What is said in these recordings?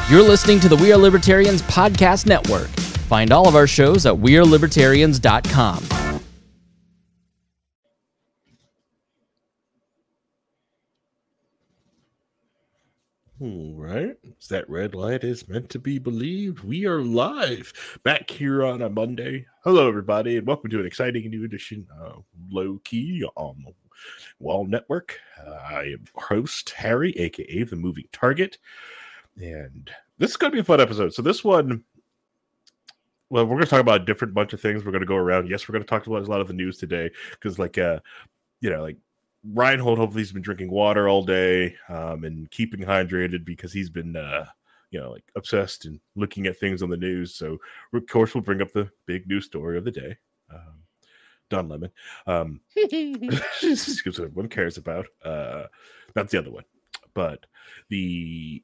You're listening to the We Are Libertarians Podcast Network. Find all of our shows at wearelibertarians.com. All right. That red light is meant to be believed. We are live back here on a Monday. Hello, everybody, and welcome to an exciting new edition of Low Key on the Wall Network. I am host Harry, aka the Moving Target, and this is going to be a fun episode. So this one, well, we're going to talk about a different bunch of things. We're going to go around. Yes, we're going to talk about a lot of the news today because, Reinhold, hopefully he's been drinking water all day and keeping hydrated because he's been, obsessed and looking at things on the news. So, of course, we'll bring up the big news story of the day. Don Lemon. Because everyone cares about. That's the other one. But the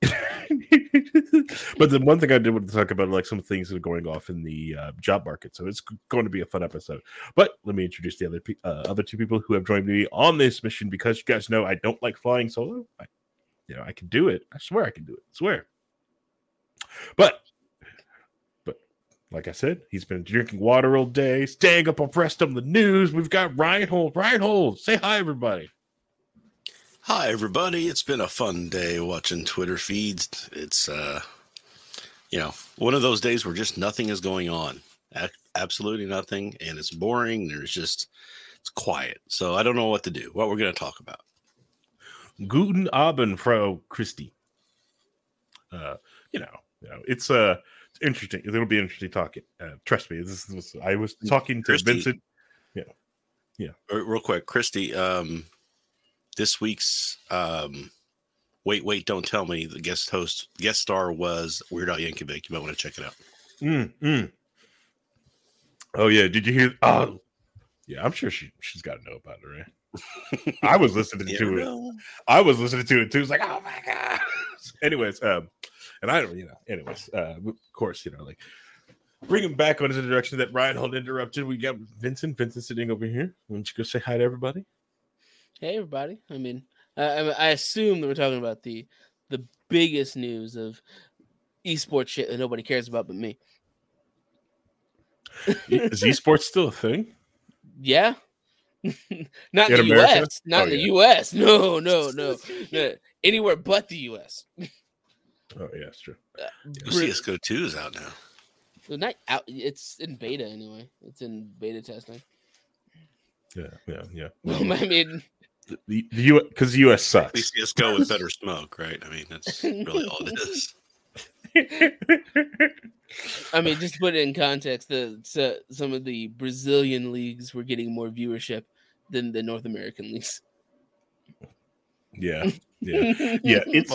one thing I did want to talk about, like some things that are going off in the job market. So it's going to be a fun episode. But let me introduce the other two people who have joined me on this mission, because you guys know I don't like flying solo. I can do it. I swear I can do it. I swear. But like I said, he's been drinking water all day, staying up abreast of the news. We've got Reinhold. Reinhold, say hi, everybody. Hi, everybody. It's been a fun day watching Twitter feeds. It's, one of those days where just nothing is going on. Absolutely nothing. And it's boring. It's quiet. So I don't know what to do, what we're going to talk about. Guten Abend, Frau Christi. It's interesting. It'll be interesting talking. Trust me. I was talking to Christy, Vincent. Yeah. Real quick, Christy, this week's Wait, Don't Tell Me, the guest star was Weird Al Yankovic. You might want to check it out. Oh yeah, did you hear? Oh yeah, I'm sure she's got to know about it, right? I was listening to it. I was listening to it too. It's like, oh my god. Anyways, and I don't, of course, bring him back on his introduction that Reinhold interrupted. We got Vincent sitting over here. Why don't you go say hi to everybody? Hey, everybody. I mean, I assume that we're talking about the biggest news of esports shit that nobody cares about but me. Is esports still a thing? Yeah. Not in the America? U.S. Not in the U.S. No. Anywhere but the U.S. Oh, yeah, it's true. CSGO 2 is out now. Well, not out. It's in beta anyway. It's in beta testing. Yeah. Well, I mean, the U.S. because the U.S. sucks. At least CSGO with better smoke, right? I mean, that's really all it is. I mean, just to put it in context, some of the Brazilian leagues were getting more viewership than the North American leagues. Yeah. It's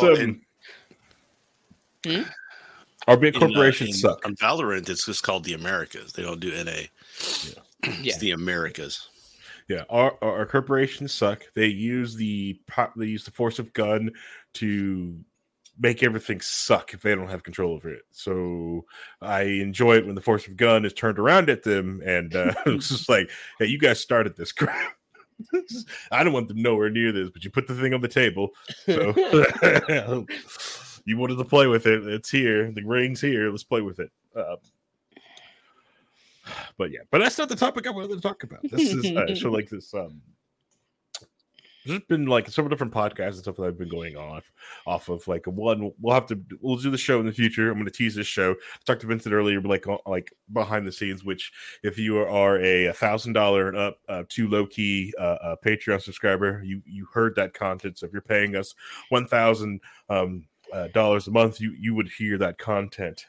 our big corporations suck. On Valorant, it's just called the Americas. They don't do NA. Yeah. It's the Americas. Yeah, our corporations suck. They use the force of gun to make everything suck if they don't have control over it. So I enjoy it when the force of gun is turned around at them, and it's just like, hey, you guys started this crap. I don't want them nowhere near this, but you put the thing on the table. So you wanted to play with it. It's here. The ring's here. Let's play with it. But that's not the topic I wanted to talk about. This is there's been like several different podcasts and stuff that I've been going off of. Like one, we'll do the show in the future. I'm going to tease this show. I talked to Vincent earlier, like behind the scenes. Which, if you are a $1,000 and up to low key Patreon subscriber, you heard that content. So if you're paying us $1,000 a month, you would hear that content.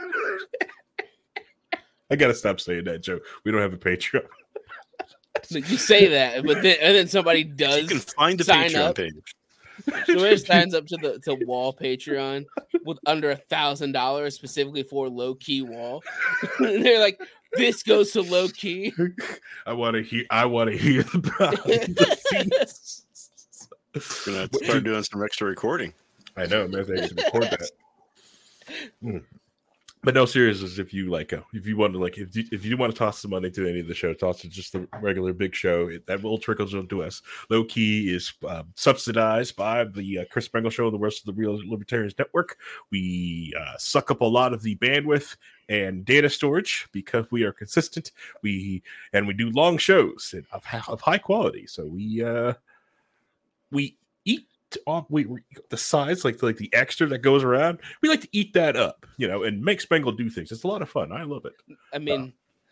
I gotta stop saying that, Joe. We don't have a Patreon. You say that, but then somebody does. You can find a sign Patreon up. page. Somebody signs up to Wall Patreon with under $1,000 specifically for low key Wall. They're like, this goes to low key. I want to hear about it. We're gonna have to start doing some extra recording. I know, man. They can record that. But no, seriously, if you like, if you want to like, if you want to toss some money to any of the show, toss it just the regular big show. That will trickle to us. Low Key is subsidized by the Chris Spangle Show and the rest of the Real Libertarians Network. We suck up a lot of the bandwidth and data storage because we are consistent. We do long shows of high quality. So we eat we the sides like the extra that goes around. We like to eat that up, and make Spangle do things. It's a lot of fun. I love it. I mean,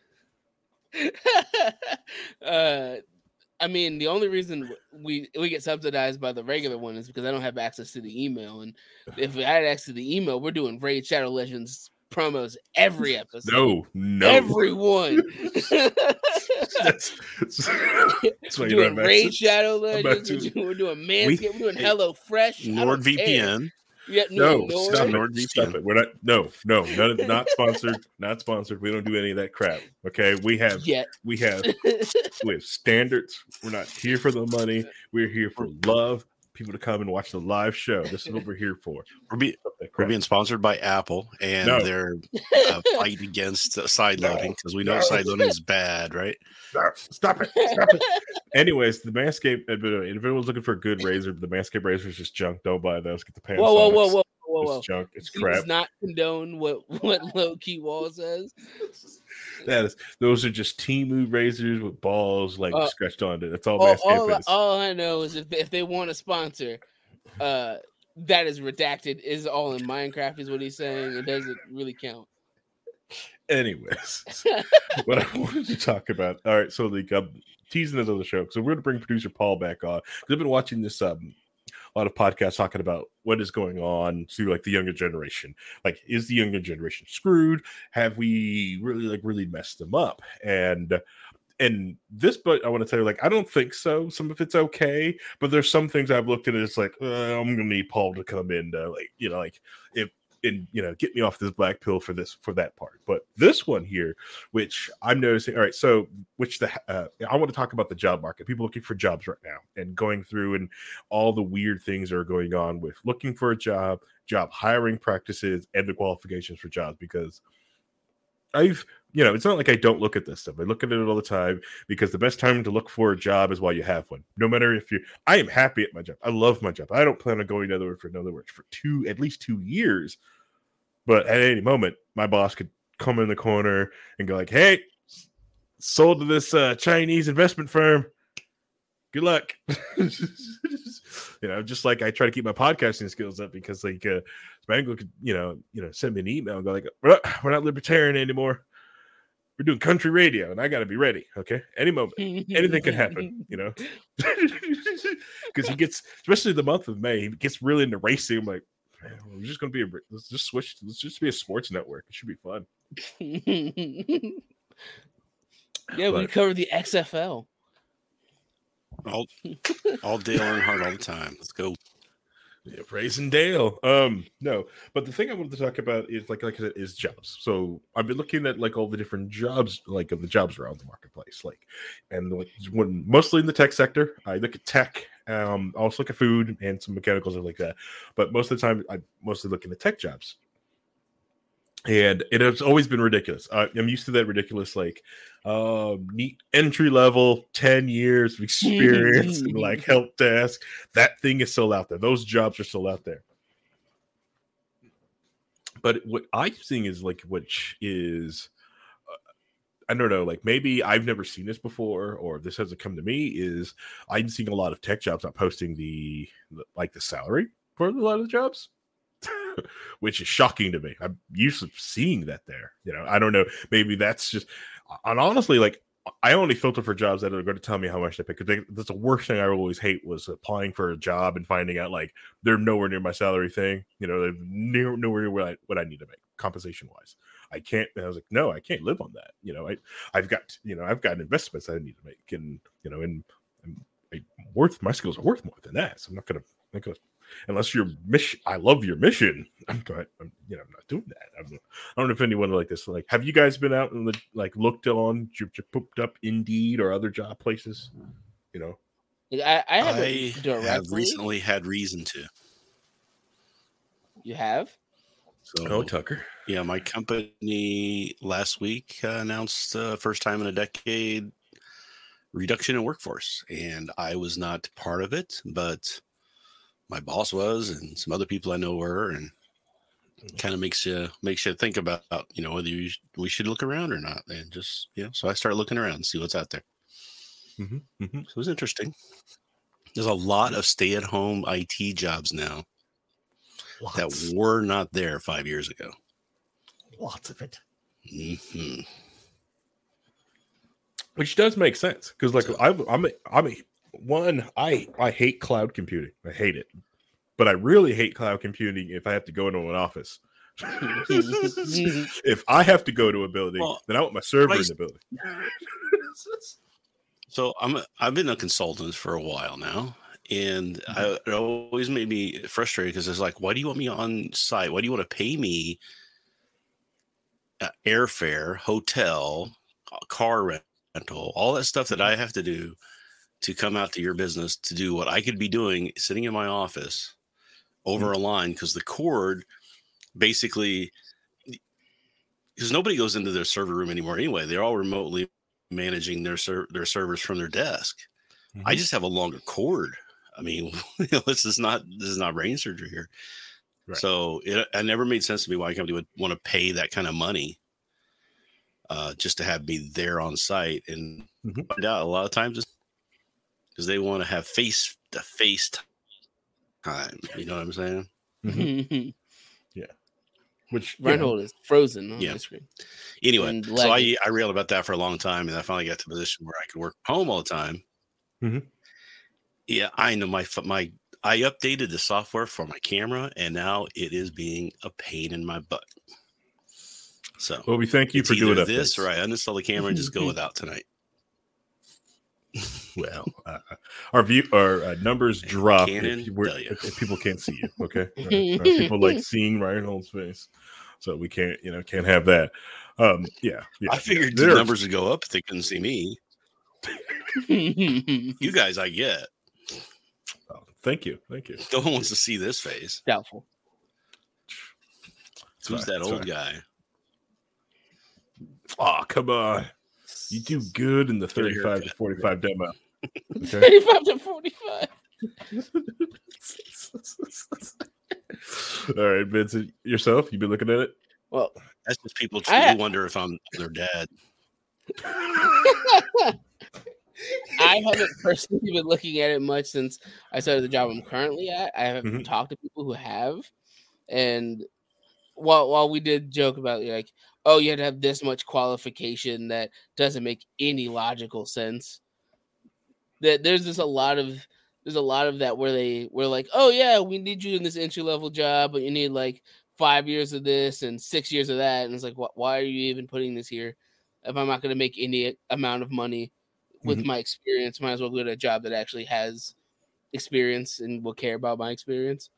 the only reason we get subsidized by the regular one is because I don't have access to the email. And if we had access to the email, we're doing Raid Shadow Legends promos every episode. No, everyone. that's we're doing Raid Shadow Legends. We're doing Manscaped. We're doing HelloFresh. NordVPN. Yeah, stop NordVPN. Stop it. We're not. No, not sponsored. Not sponsored. We don't do any of that crap. Okay, we have standards. We're not here for the money. We're here for love. People to come and watch the live show. This is what we're here for. We're being sponsored by Apple, and they're fighting against side loading because we know side loading is bad, right? Stop it. Anyways, the Manscaped. If anyone's looking for a good razor, the Manscaped razor is just junk. Don't buy those. Get the Panasonic. Whoa. It's junk. It's crap. Does not condone what Low Key Wall says. Those are just Temu razors with balls scratched on it. That's all Manscaped is. All I know is if they want a sponsor, that is redacted. Is all in Minecraft is what he's saying. It doesn't really count. Anyways, what I wanted to talk about. All right, so teasing this other show. So we're going to bring producer Paul back on because I've been watching this a lot of podcasts talking about what is going on to the younger generation. Like, is the younger generation screwed? Have we really messed them up? And this, but I want to tell you, I don't think so. Some of it's okay, but there's some things I've looked at and it's I'm gonna need Paul to come in to get me off this black pill for that part. But this one here, which I'm noticing, all right, so I want to talk about the job market, people looking for jobs right now and going through and all the weird things that are going on with looking for a job hiring practices and the qualifications for jobs, because it's not like I don't look at this stuff. I look at it all the time because the best time to look for a job is while you have one. No matter I am happy at my job. I love my job. I don't plan on going another work for at least 2 years. But at any moment, my boss could come in the corner and go hey, sold to this Chinese investment firm. Good luck. Just like I try to keep my podcasting skills up because Spangle could, send me an email and go we're not libertarian anymore. We're doing country radio and I got to be ready. Okay. Any moment, anything can happen, because he gets, especially the month of May, he gets really into racing. I'm like, man, we're just going to be, let's just be a sports network. It should be fun. We cover the XFL. All Dale Earnhardt all the time. Let's go. Yeah, praising Dale. No, but the thing I wanted to talk about is like I said, is jobs. So I've been looking at all the different jobs, of the jobs around the marketplace, when mostly in the tech sector. I look at tech. I also look at food and some mechanicals and like that. But most of the time, I'm mostly looking at tech jobs. And it has always been ridiculous. I'm used to that ridiculous, neat entry level, 10 years of experience, and help desk. That thing is still out there. Those jobs are still out there. But what I'm seeing is which is, I don't know, maybe I've never seen this before, or this hasn't come to me. Is I'm seeing a lot of tech jobs not posting the salary for a lot of the jobs. Which is shocking to me. I'm used to seeing that there. I don't know. Maybe that's just, and honestly, I only filter for jobs that are going to tell me how much they pay. Because that's the worst thing I always hate was applying for a job and finding out they're nowhere near my salary thing. They're nowhere near what I need to make compensation wise. I can't. And I was like, no, I can't live on that. I've got investments that I need to make, and my skills are worth more than that. So I'm not going to. Unless your mission, I love your mission. I'm not doing that. I don't know if anyone like this. Have you guys been out and looked on, pooped up Indeed or other job places? I have recently had reason to. You have? So, Tucker. Yeah, my company last week announced first time in a decade reduction in workforce, and I was not part of it, but my boss was, and some other people I know were, and kind of makes you think about whether we should look around or not, and just So I started looking around and see what's out there. So it was interesting. There's a lot of stay-at-home IT jobs now that were not there 5 years ago. Lots of it. Which does make sense because, like, I hate cloud computing. I hate it, but I really hate cloud computing if I have to go into an office. If I have to go to a building, then I want my server in the building. So I've been a consultant for a while now, and it always made me frustrated because it's like, why do you want me on site? Why do you want to pay me airfare, hotel, car rental, all that stuff that I have to do to come out to your business to do what I could be doing sitting in my office over a line? Because the cord basically, because nobody goes into their server room anymore anyway. They're all remotely managing their servers from their desk. I just have a longer cord. I mean, this is not brain surgery here. Right. So it never made sense to me why a company would want to pay that kind of money just to have me there on site. And find out a lot of times because they want to have face-to-face time. You know what I'm saying? Yeah. Which Reinhold is frozen on the screen. Anyway, so I railed about that for a long time, and I finally got to a position where I could work from home all the time. Yeah, I know I updated the software for my camera, and now it is being a pain in my butt. So, well, we thank you for doing this, or I uninstall the camera and just go without tonight. Well, our numbers drop if people can't see you. Okay, people like seeing Reinhold's face, so we can't have that. Yeah. I figured the numbers would go up if they couldn't see me. You guys, I get. Oh, thank you. No one wants to see this face. Doubtful. Who's that old guy? Oh, come on. You do good in the 35 to 45 demo. Okay? 35 to 45. All right, Vincent, yourself, you've been looking at it? Well, that's just people truly wonder if I'm their dad. I haven't personally been looking at it much since I started the job I'm currently at. I haven't talked to people who have. And while we did joke about like, oh, you had to have this much qualification that doesn't make any logical sense. That there's just a lot of that where we're like, oh yeah, we need you in this entry level job, but you need like 5 years of this and 6 years of that, and it's like, why are you even putting this here? If I'm not going to make any amount of money with my experience, might as well go to a job that actually has experience and will care about my experience.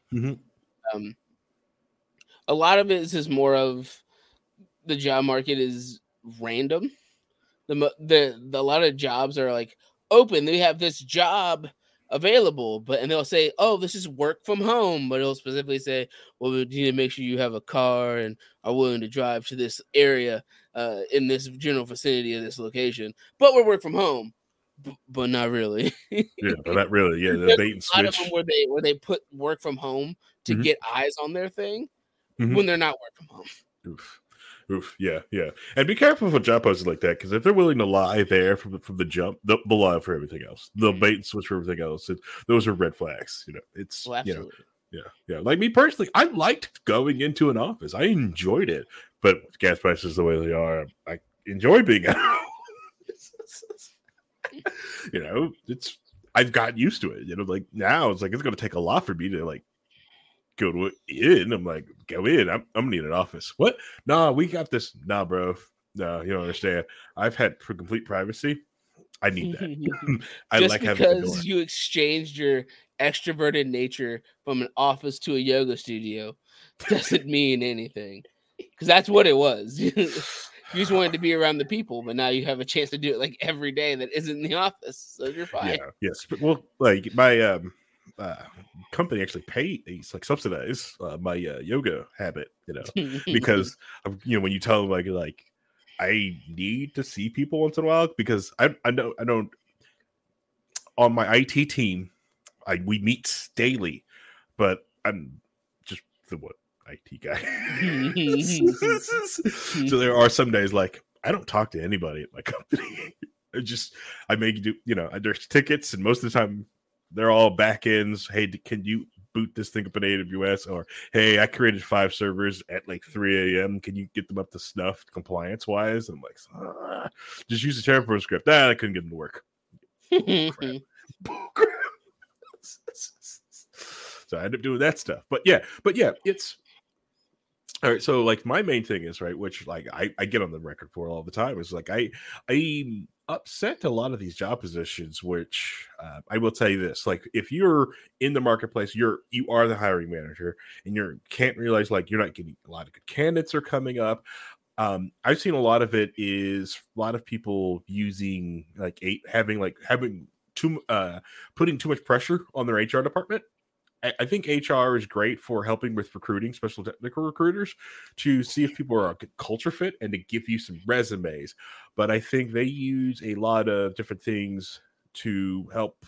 A lot of it is just more of the job market is random. A lot of jobs are like open. They have this job available, and they'll say, "Oh, this is work from home," but it'll specifically say, "Well, we need to make sure you have a car and are willing to drive to this area in this general vicinity of this location." But we're work from home, but not really. Yeah, but not really. Yeah, the bait and switch. A lot of them where they put work from home to get eyes on their thing when they're not work from home. Oof. Yeah. And be careful with job postings like that, because if they're willing to lie there from the jump, they'll lie for everything else. They'll bait and switch for everything else. Those are red flags. It's absolutely. Yeah. Like me personally, I liked going into an office. I enjoyed it, but with gas prices the way they are, I enjoy being at home. I've gotten used to it. Like now it's like it's going to take a lot for me to like go to in. I'm like, go in. I'm gonna need an office. What? Nah, we got this. Nah, bro. No, you don't understand. I've had for complete privacy. I need that. I just like because having the door. You exchanged your extroverted nature from an office to a yoga studio doesn't mean anything. Because that's what it was. You just wanted to be around the people, but now you have a chance to do it like every day that isn't in the office. So you're fine. Yeah. Yes. Well, like my company actually pays, like subsidize my yoga habit, because when you tell them like I need to see people once in a while, because I don't on my IT team, we meet daily, but I'm just the IT guy. So there are some days like I don't talk to anybody at my company. I make you do, there's tickets, and most of the time they're all back ends. Hey, can you boot this thing up in AWS? Or hey, I created 5 servers at like 3 a.m. Can you get them up to snuff compliance wise? And I'm like, just use the Terraform script. I couldn't get them to work. Crap. So I end up doing that stuff. But yeah, it's all right. So like my main thing is, right, which like I get on the record for all the time, is like I'm upset a lot of these job positions, which I will tell you this, like if you're in the marketplace, you are the hiring manager, and you can't realize like you're not getting a lot of good candidates are coming up. I've seen a lot of it is a lot of people using like having putting too much pressure on their HR department. I think HR is great for helping with recruiting, special technical recruiters, to see if people are a good culture fit and to give you some resumes. But I think they use a lot of different things to help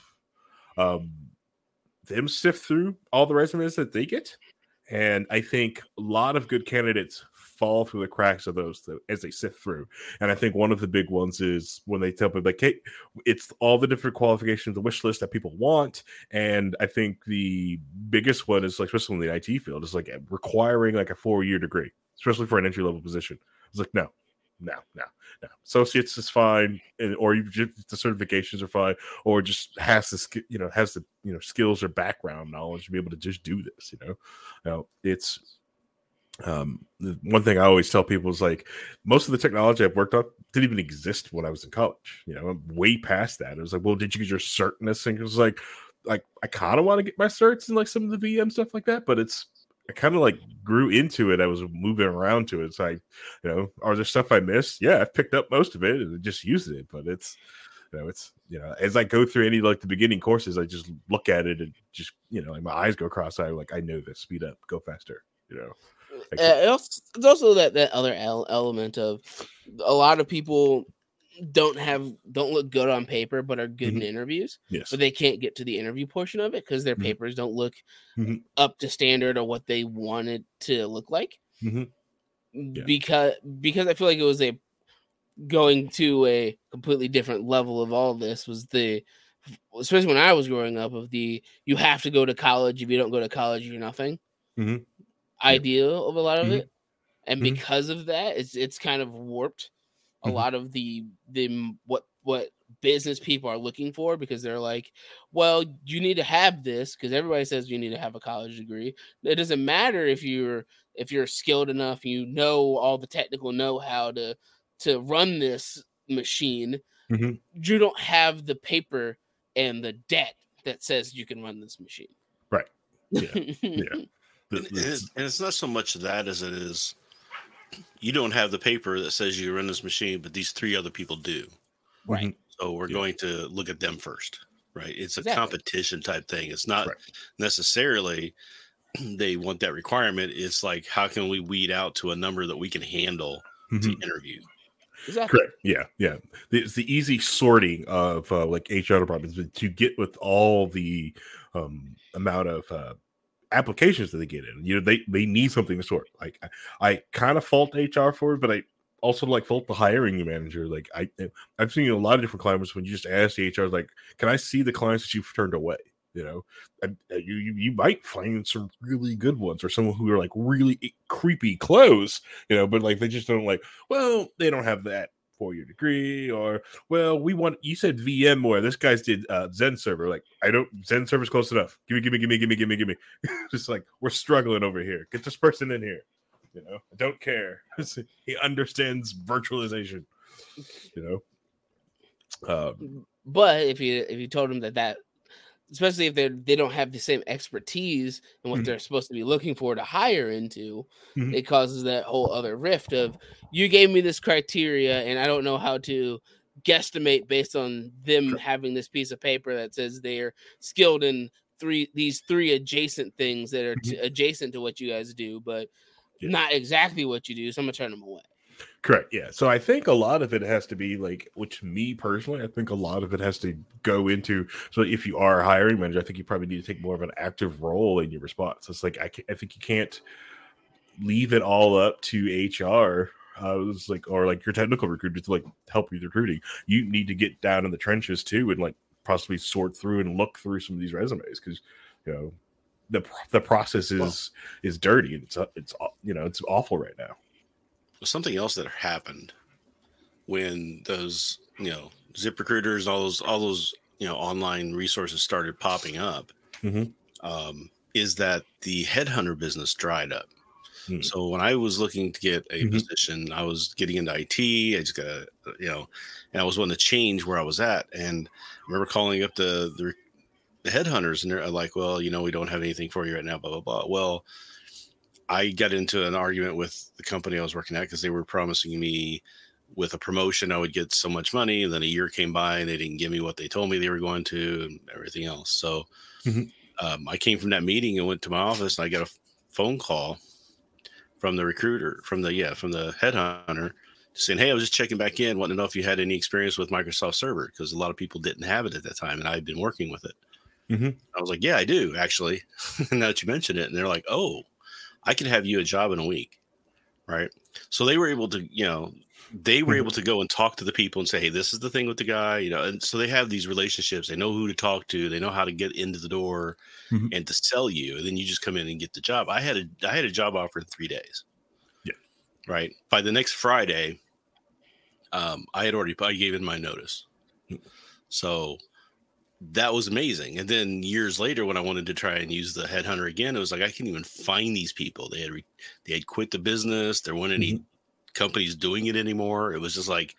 them sift through all the resumes that they get. And I think a lot of good candidates fall through the cracks of those as they sift through. And I think one of the big ones is when they tell people like, hey, it's all the different qualifications, the wish list that people want. And I think the biggest one is like, especially in the IT field, is like requiring like a 4-year degree, especially for an entry level position. It's like, no. Associates is fine, or the certifications are fine, or just has the skills or background knowledge to be able to just do this. It's one thing I always tell people is like most of the technology I've worked on didn't even exist when I was in college. I'm way past that. It was like, well, did you get your cert in this thing? It was like I kind of want to get my certs and like some of the VM stuff like that, but I kind of like grew into it. I was moving around to it. So are there stuff I missed? Yeah, I've picked up most of it and just used it. But it's as I go through any like the beginning courses, I just look at it and just like my eyes go cross-eyed. Like I know this. Speed up, go faster. It's also that other element of a lot of people don't look good on paper, but are good in interviews. Yes, but they can't get to the interview portion of it because their papers don't look up to standard or what they wanted to look like. Yeah. Because I feel like it was going to a completely different level of all this was especially when I was growing up, of you have to go to college. If you don't go to college, you're nothing. Idea of a lot of it, and because of that, it's kind of warped a lot of the what business people are looking for, because they're like, well, you need to have this because everybody says you need to have a college degree. It doesn't matter if you're skilled enough, all the technical know-how to run this machine. You don't have the paper and the debt that says you can run this machine. Right. Yeah. And it's not so much that as it is you don't have the paper that says you run this machine, but these 3 other people do. Right. So we're going to look at them first. Right. It's a competition type thing. It's not necessarily they want that requirement. It's like, how can we weed out to a number that we can handle to interview? Exactly. Correct. Yeah. It's the easy sorting of like HR departments to get with all the amount of applications that they get in. They need something to sort. Like I kind of fault HR for it, but I also like fault the hiring manager. Like I've seen a lot of different clients when you just ask the HR, like, can I see the clients that you've turned away? You might find some really good ones, or someone who are like really creepy close, but like they just don't like, well, they don't have that 4-year degree, or well, you said VMware, this guy's did Zen server. Like Zen server's close enough. Give me. Just like, we're struggling over here. Get this person in here. I don't care. He understands virtualization. But if you told him that especially if they don't have the same expertise in what they're supposed to be looking for to hire into, it causes that whole other rift of, you gave me this criteria and I don't know how to guesstimate based on them having this piece of paper that says they're skilled in these three adjacent things that are adjacent to what you guys do, but not exactly what you do. So I'm gonna turn them away. Correct. Yeah. So I think a lot of it has to be like, which me personally, I think a lot of it has to go into. So if you are a hiring manager, I think you probably need to take more of an active role in your response. It's like, I think you can't leave it all up to HR. It's like, or like your technical recruiter to like help with recruiting. You need to get down in the trenches too, and like possibly sort through and look through some of these resumes, because, you know, the process is dirty, and it's you know, it's awful right now. Something else that happened when those, you know, ZipRecruiters, all those, you know, online resources started popping up, is that the headhunter business dried up. So when I was looking to get a position, I was getting into IT. I just got, you know, and I was wanting to change where I was at. And I remember calling up the headhunters, and they're like, well, you know, we don't have anything for you right now, blah, blah, blah. Well, I got into an argument with the company I was working at because they were promising me with a promotion I would get so much money. And then a year came by and they didn't give me what they told me they were going to, and everything else. So I came from that meeting and went to my office, and I got a phone call from the recruiter, from the headhunter, saying, hey, I was just checking back in, wanting to know if you had any experience with Microsoft Server, because a lot of people didn't have it at that time, and I had been working with it. I was like, yeah, I do, actually. Now that you mention it. And they're like, oh, I could have you a job in a week. Right. So they were able to, you know, able to go and talk to the people and say, hey, this is the thing with the guy, you know. And so they have these relationships. They know who to talk to. They know how to get into the door and to sell you. And then you just come in and get the job. I had a job offer in 3 days. Yeah. Right. By the next Friday, I gave in my notice. So that was amazing. And then years later, when I wanted to try and use the headhunter again, it was like, I can't even find these people. They had quit the business. There weren't any companies doing it anymore. It was just like,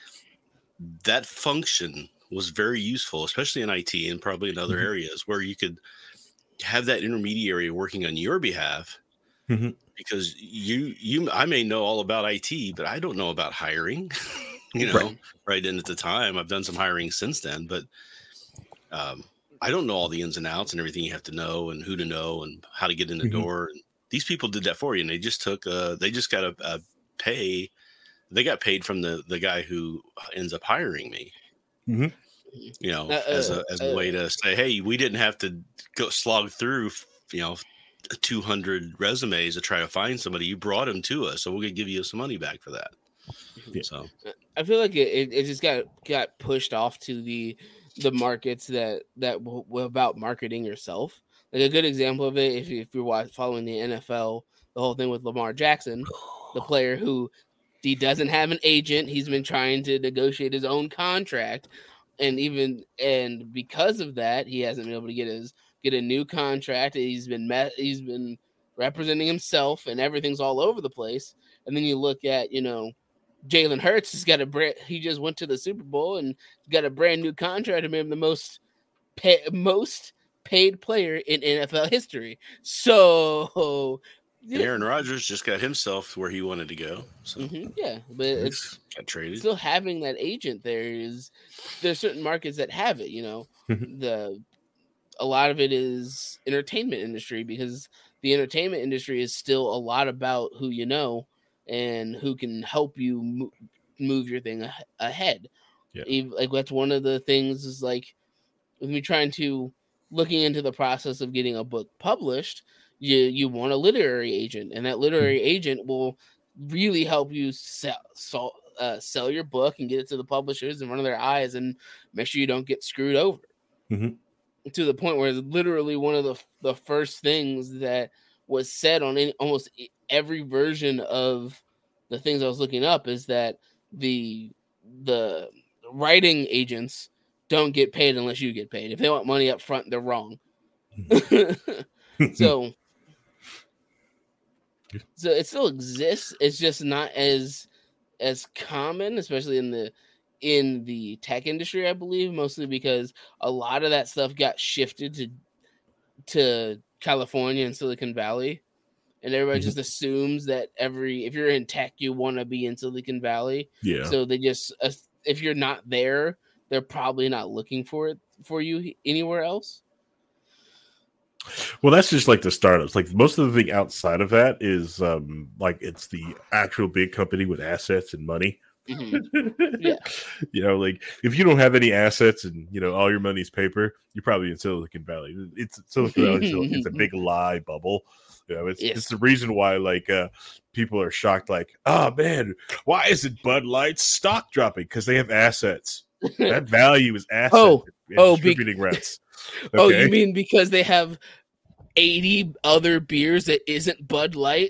that function was very useful, especially in IT and probably in other areas, where you could have that intermediary working on your behalf, because I may know all about IT, but I don't know about hiring, you know, right. And at the time, I've done some hiring since then, but I don't know all the ins and outs and everything you have to know, and who to know, and how to get in the door. And these people did that for you, and they just got a pay. They got paid from the guy who ends up hiring me. You know, as a way to say, hey, we didn't have to go slog through, you know, 200 resumes to try to find somebody. You brought them to us, so we're gonna give you some money back for that. So I feel like it just got pushed off to the markets that were about marketing yourself. Like a good example of it, if you're following the NFL, the whole thing with Lamar Jackson, the player who he doesn't have an agent. He's been trying to negotiate his own contract, and because of that, he hasn't been able to get a new contract. He's been representing himself, and everything's all over the place. And then you look at, you know, Jalen Hurts he just went to the Super Bowl and got a brand new contract and made him the most paid player in NFL history. So Aaron Rodgers just got himself where he wanted to go. So but it's got traded. Still having that agent there's certain markets that have it, you know. A lot of it is entertainment industry, because the entertainment industry is still a lot about who you know and who can help you move your thing ahead. Like that's one of the things is like with me looking into the process of getting a book published, you want a literary agent, and that literary agent will really help you sell your book and get it to the publishers in front of their eyes and make sure you don't get screwed over. To the point where literally one of the first things that was said on almost every version of the things I was looking up is that the writing agents don't get paid unless you get paid. If they want money up front, they're wrong. So it still exists. It's just not as common, especially in the tech industry, I believe, mostly because a lot of that stuff got shifted to California and Silicon Valley. And everybody just assumes that if you're in tech, you want to be in Silicon Valley. Yeah. So they just, if you're not there, they're probably not looking for you anywhere else. Well, that's just like the startups. Like most of the thing outside of that is like it's the actual big company with assets and money. Yeah. Like if you don't have any assets and all your money's paper, you're probably in Silicon Valley. It's Silicon Valley, so it's a big lie bubble. It's the reason why like people are shocked. Like, oh man, why isn't Bud Light stock dropping? Because they have assets. That value is assets. Distributing rents. Okay? Oh, you mean because they have 80 other beers that isn't Bud Light?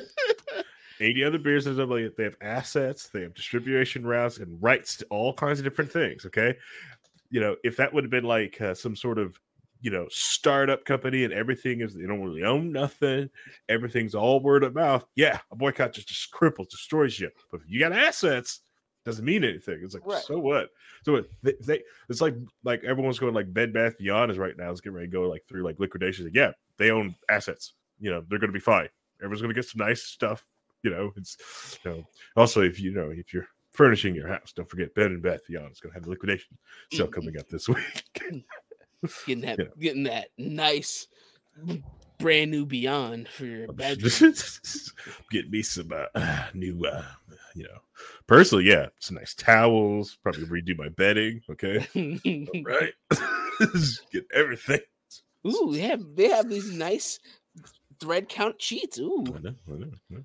80 other beers and stuff like that. They have assets, they have distribution routes and rights to all kinds of different things. Okay. If that would have been like some sort of startup company and everything is they don't really own nothing, everything's all word of mouth. Yeah, a boycott just cripples, destroys you. But if you got assets, doesn't mean anything. It's like, right. So what? So what? It's like everyone's going like Bed Bath Beyond is right now. It's getting ready to go like through like liquidation. Like, yeah, they own assets. They're going to be fine. Everyone's going to get some nice stuff. It's also if you're furnishing your house, don't forget Bed and Bath Beyond is going to have a liquidation sale coming up this week. Getting that nice brand new Beyond for your bedroom. Get me some new personally, yeah, some nice towels, probably redo my bedding. Okay. All right. Get everything. Ooh, they have these nice thread count sheets. Ooh. I know.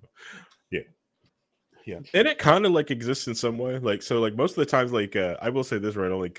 Yeah. And it kind of like exists in some way. Like, so like most of the times, like I will say this right now,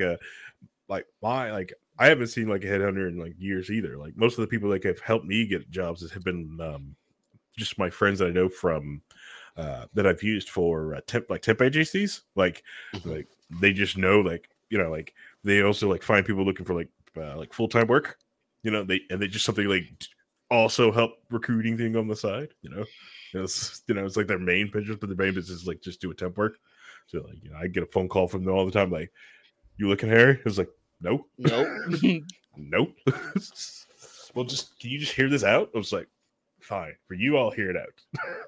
like I haven't seen like a headhunter in like years either. Like most of the people that have helped me get jobs have been just my friends that I know from that I've used for temp agencies. Like they just know like they also like find people looking for like full-time work. They just something like also help recruiting thing on the side. It's like their main business, but their main business is like just do a temp work. So like I get a phone call from them all the time, like, "You looking, Harry?" I was like, "Nope." Nope. Well, can you just hear this out? I was like, "Fine, for you, I'll hear it out."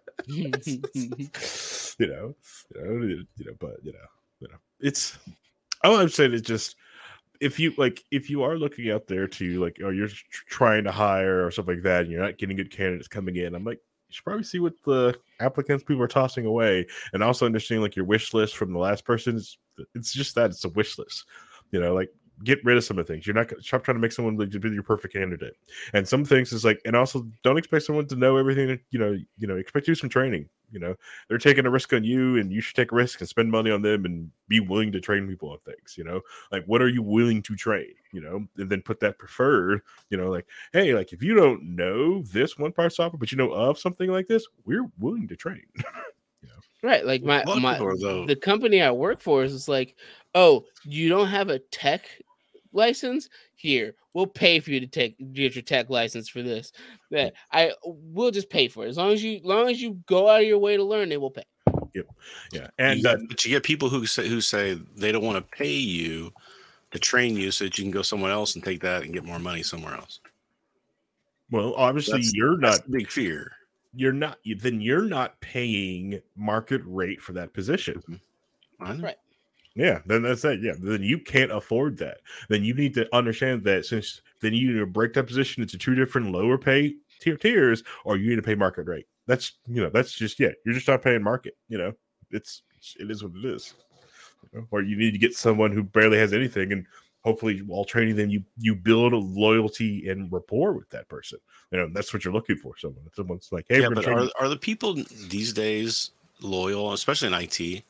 But it's all I'm saying is just if you are looking out there to like, you're trying to hire or something like that, and you're not getting good candidates coming in, I'm like, you should probably see what the applicants people are tossing away, and also understanding like your wish list from the last person. It's just that it's a wish list, like get rid of some of the things. You're not going to stop trying to make someone like be your perfect candidate, and some things is like, and also don't expect someone to know everything. That, expect to do some training. They're taking a risk on you, and you should take a risk and spend money on them and be willing to train people on things. Like what are you willing to train? And then put that preferred. Like, hey, like if you don't know this one part of software, but you know of something like this, we're willing to train. Right, like the company I work for is like, oh, you don't have a tech license? Here, we'll pay for you to get your tech license for this. That we'll just pay for it as long as you go out of your way to learn. They will pay. Yep. Yeah, and but you get people who say they don't want to pay you to train you so that you can go somewhere else and take that and get more money somewhere else. Well, obviously that's a big fear. You're not paying market rate for that position. Mm-hmm. Right. Yeah, then that's it. Yeah, then you can't afford that. Then you need to understand that then you need to break that position into two different lower pay tiers, or you need to pay market rate. That's that's just you're just not paying market. It is what it is. Or you need to get someone who barely has anything, and hopefully while training them, you build a loyalty and rapport with that person. That's what you're looking for. Someone's like, hey, but are the people these days loyal, especially in IT?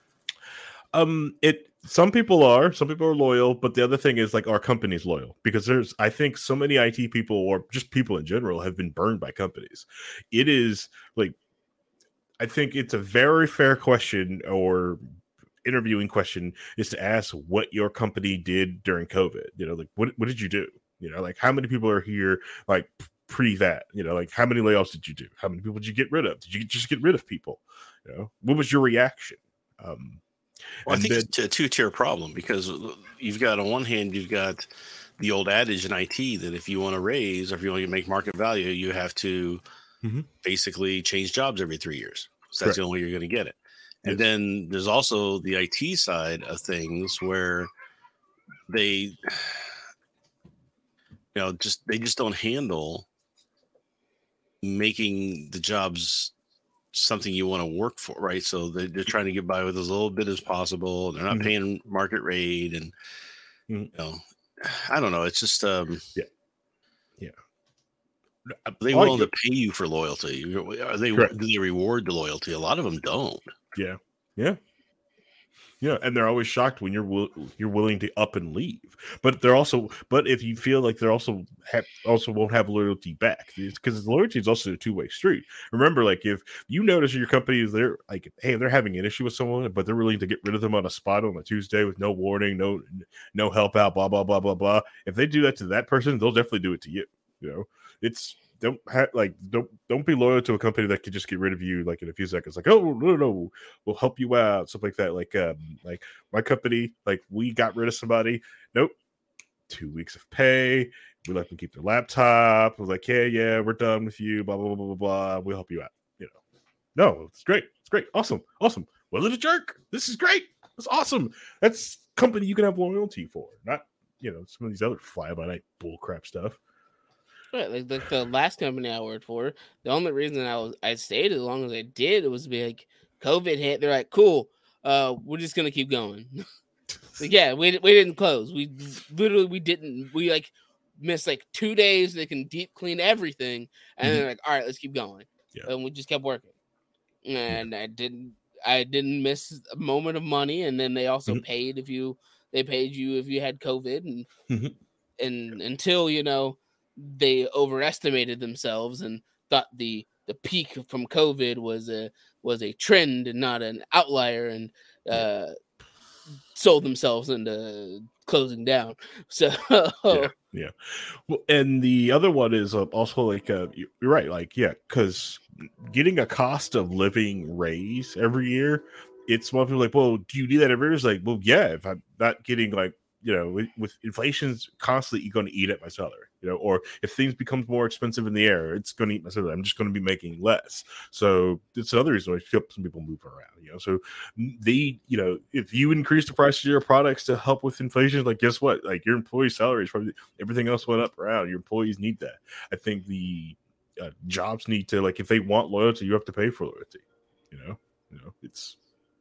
Some people are loyal, but the other thing is like our company's loyal because I think so many IT people or just people in general have been burned by companies. It is like, I think it's a very fair question or interviewing question is to ask what your company did during COVID. Like what did you do? Like how many people are here like pre that? Like how many layoffs did you do? How many people did you get rid of? Did you just get rid of people? What was your reaction? Well, I think it's a two-tier problem because you've got on one hand you've got the old adage in IT that if you want to raise or if you want to make market value, you have to basically change jobs every 3 years. So that's the only way you're going to get it. And then there's also the IT side of things where they they just don't handle making the jobs something you want to work for, right? So they're trying to get by with as little bit as possible. They're not paying market rate, and I don't know. It's just Are they willing to pay you for loyalty? Do they reward the loyalty? A lot of them don't. Yeah, and they're always shocked when you're willing to up and leave. But if you feel like they're also won't have loyalty back, because loyalty is also a two-way street. Remember, like if you notice your company is there, like, hey, they're having an issue with someone, but they're willing to get rid of them on a spot on a Tuesday with no warning, no help out, blah blah blah blah blah. If they do that to that person, they'll definitely do it to you. Don't be loyal to a company that could just get rid of you like in a few seconds. Like, oh no, we'll help you out, stuff like that. Like my company, like we got rid of somebody. Nope, 2 weeks of pay. We let them keep their laptop. I was like, yeah, we're done with you. Blah blah blah blah blah. We'll help you out. No, it's great. It's great. Awesome. Was it a jerk? This is great. It's awesome. That's company you can have loyalty for, not some of these other fly by night bullcrap stuff. Right, like the last company I worked for, the only reason I stayed as long as I did was to be like, COVID hit. They're like, cool, we're just gonna keep going. Like, yeah, we didn't close. We didn't. We like missed like 2 days. They can deep clean everything, and they're like, all right, let's keep going. Yeah. And we just kept working, and I didn't miss a moment of money. And then they also paid if you had COVID, and until they overestimated themselves and thought the peak from COVID was a trend and not an outlier, and sold themselves into closing down. So yeah. Well, and the other one is also like you're right, like because getting a cost of living raise every year, it's one people like, well, do you do that every year? It's like, well, yeah, if I'm not getting like with inflation's constantly going to eat at my salary, or if things become more expensive in the air, it's going to eat my salary. I'm just going to be making less. So it's another reason why some people move around, so if you increase the price of your products to help with inflation, like guess what? Like your employee salaries, probably everything else went up around. Your employees need that. I think the jobs need to, like, if they want loyalty, you have to pay for loyalty, it's,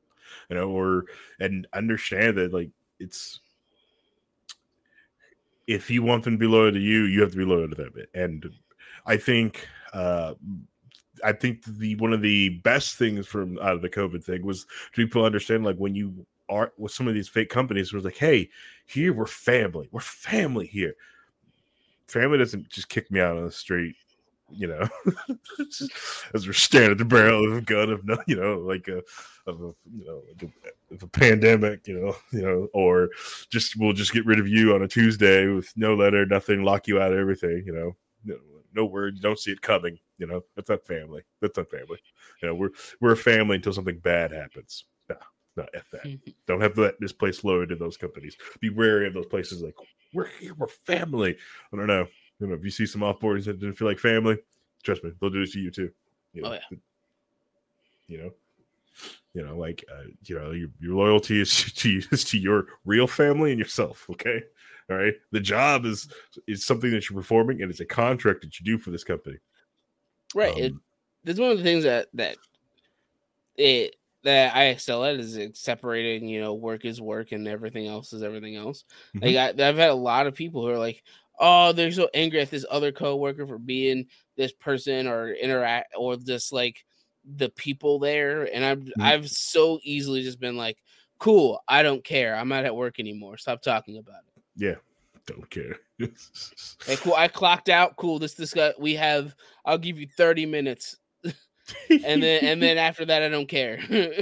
and understand that, like, it's, if you want them to be loyal to you, you have to be loyal to them. And I think one of the best things from out of the COVID thing was people understand, like, when you are with some of these fake companies, it was like, hey, here we're family. We're family here. Family doesn't just kick me out on the street, as we're staring at the barrel of a gun of a pandemic, or we'll just get rid of you on a Tuesday with no letter, nothing, lock you out of everything, no word, you don't see it coming, that's not family. We're a family until something bad happens. No, F that. Don't have that misplaced loyalty to those companies. Be wary of those places. Like, we're here, we're family. I don't know. If you see some offboarders that didn't feel like family, trust me, they'll do this to you too. Your loyalty is to your real family and yourself. Okay, all right. The job is something that you're performing, and it's a contract that you do for this company. Right. There's one of the things that I excel at is separating, work is work and everything else is everything else. Like I've had a lot of people who are like, oh, they're so angry at this other coworker for being this person or interact or just like the people there. And I've so easily just been like, cool, I don't care. I'm not at work anymore. Stop talking about it. Yeah. Don't care. Hey, cool. I clocked out. Cool. This guy, I'll give you 30 minutes. and then after that, I don't care.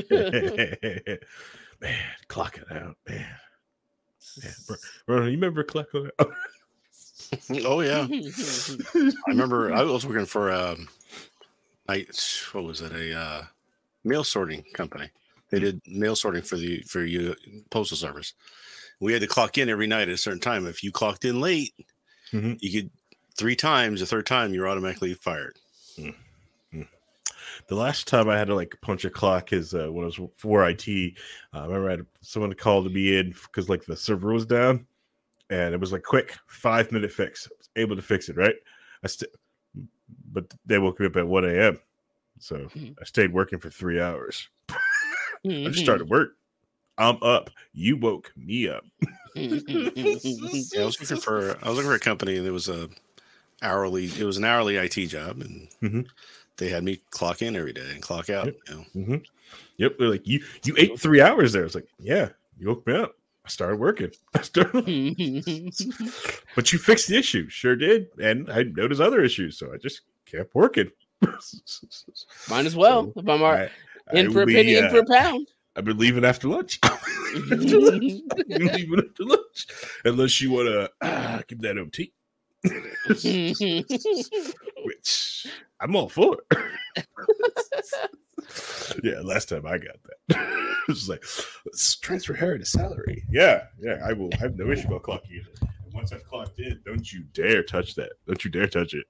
Man, clock it out, man. Bro, you remember clocking out? Oh yeah, I remember. I was working for a mail sorting company. They did mail sorting for you postal service. We had to clock in every night at a certain time. If you clocked in late, you could 3 times. The third time, you're automatically fired. The last time I had to punch a clock is when I was for IT. I remember I had someone called me in because the server was down, and it was quick 5-minute fix. able to fix it, right? But they woke me up at 1 a.m. So I stayed working for 3 hours. I just started work. I'm up. You woke me up. Yeah, I was looking for a company, and it was an hourly IT job, and they had me clock in every day and clock out. Yep. You know? Yep. They're like, you ate 3 hours there. It's like, yeah, you woke me up. I started working. But you fixed the issue. Sure did. And I noticed other issues, so I just kept working. Might as well. So if I'm in for a penny, in for a pound. I've been leaving after lunch. Leaving after lunch. Unless you want to give that OT. Which I'm all for. Yeah, last time I got that. It was like, let's transfer her to salary. Yeah, I will have no issue about clocking in. And once I've clocked in, don't you dare touch that. Don't you dare touch it.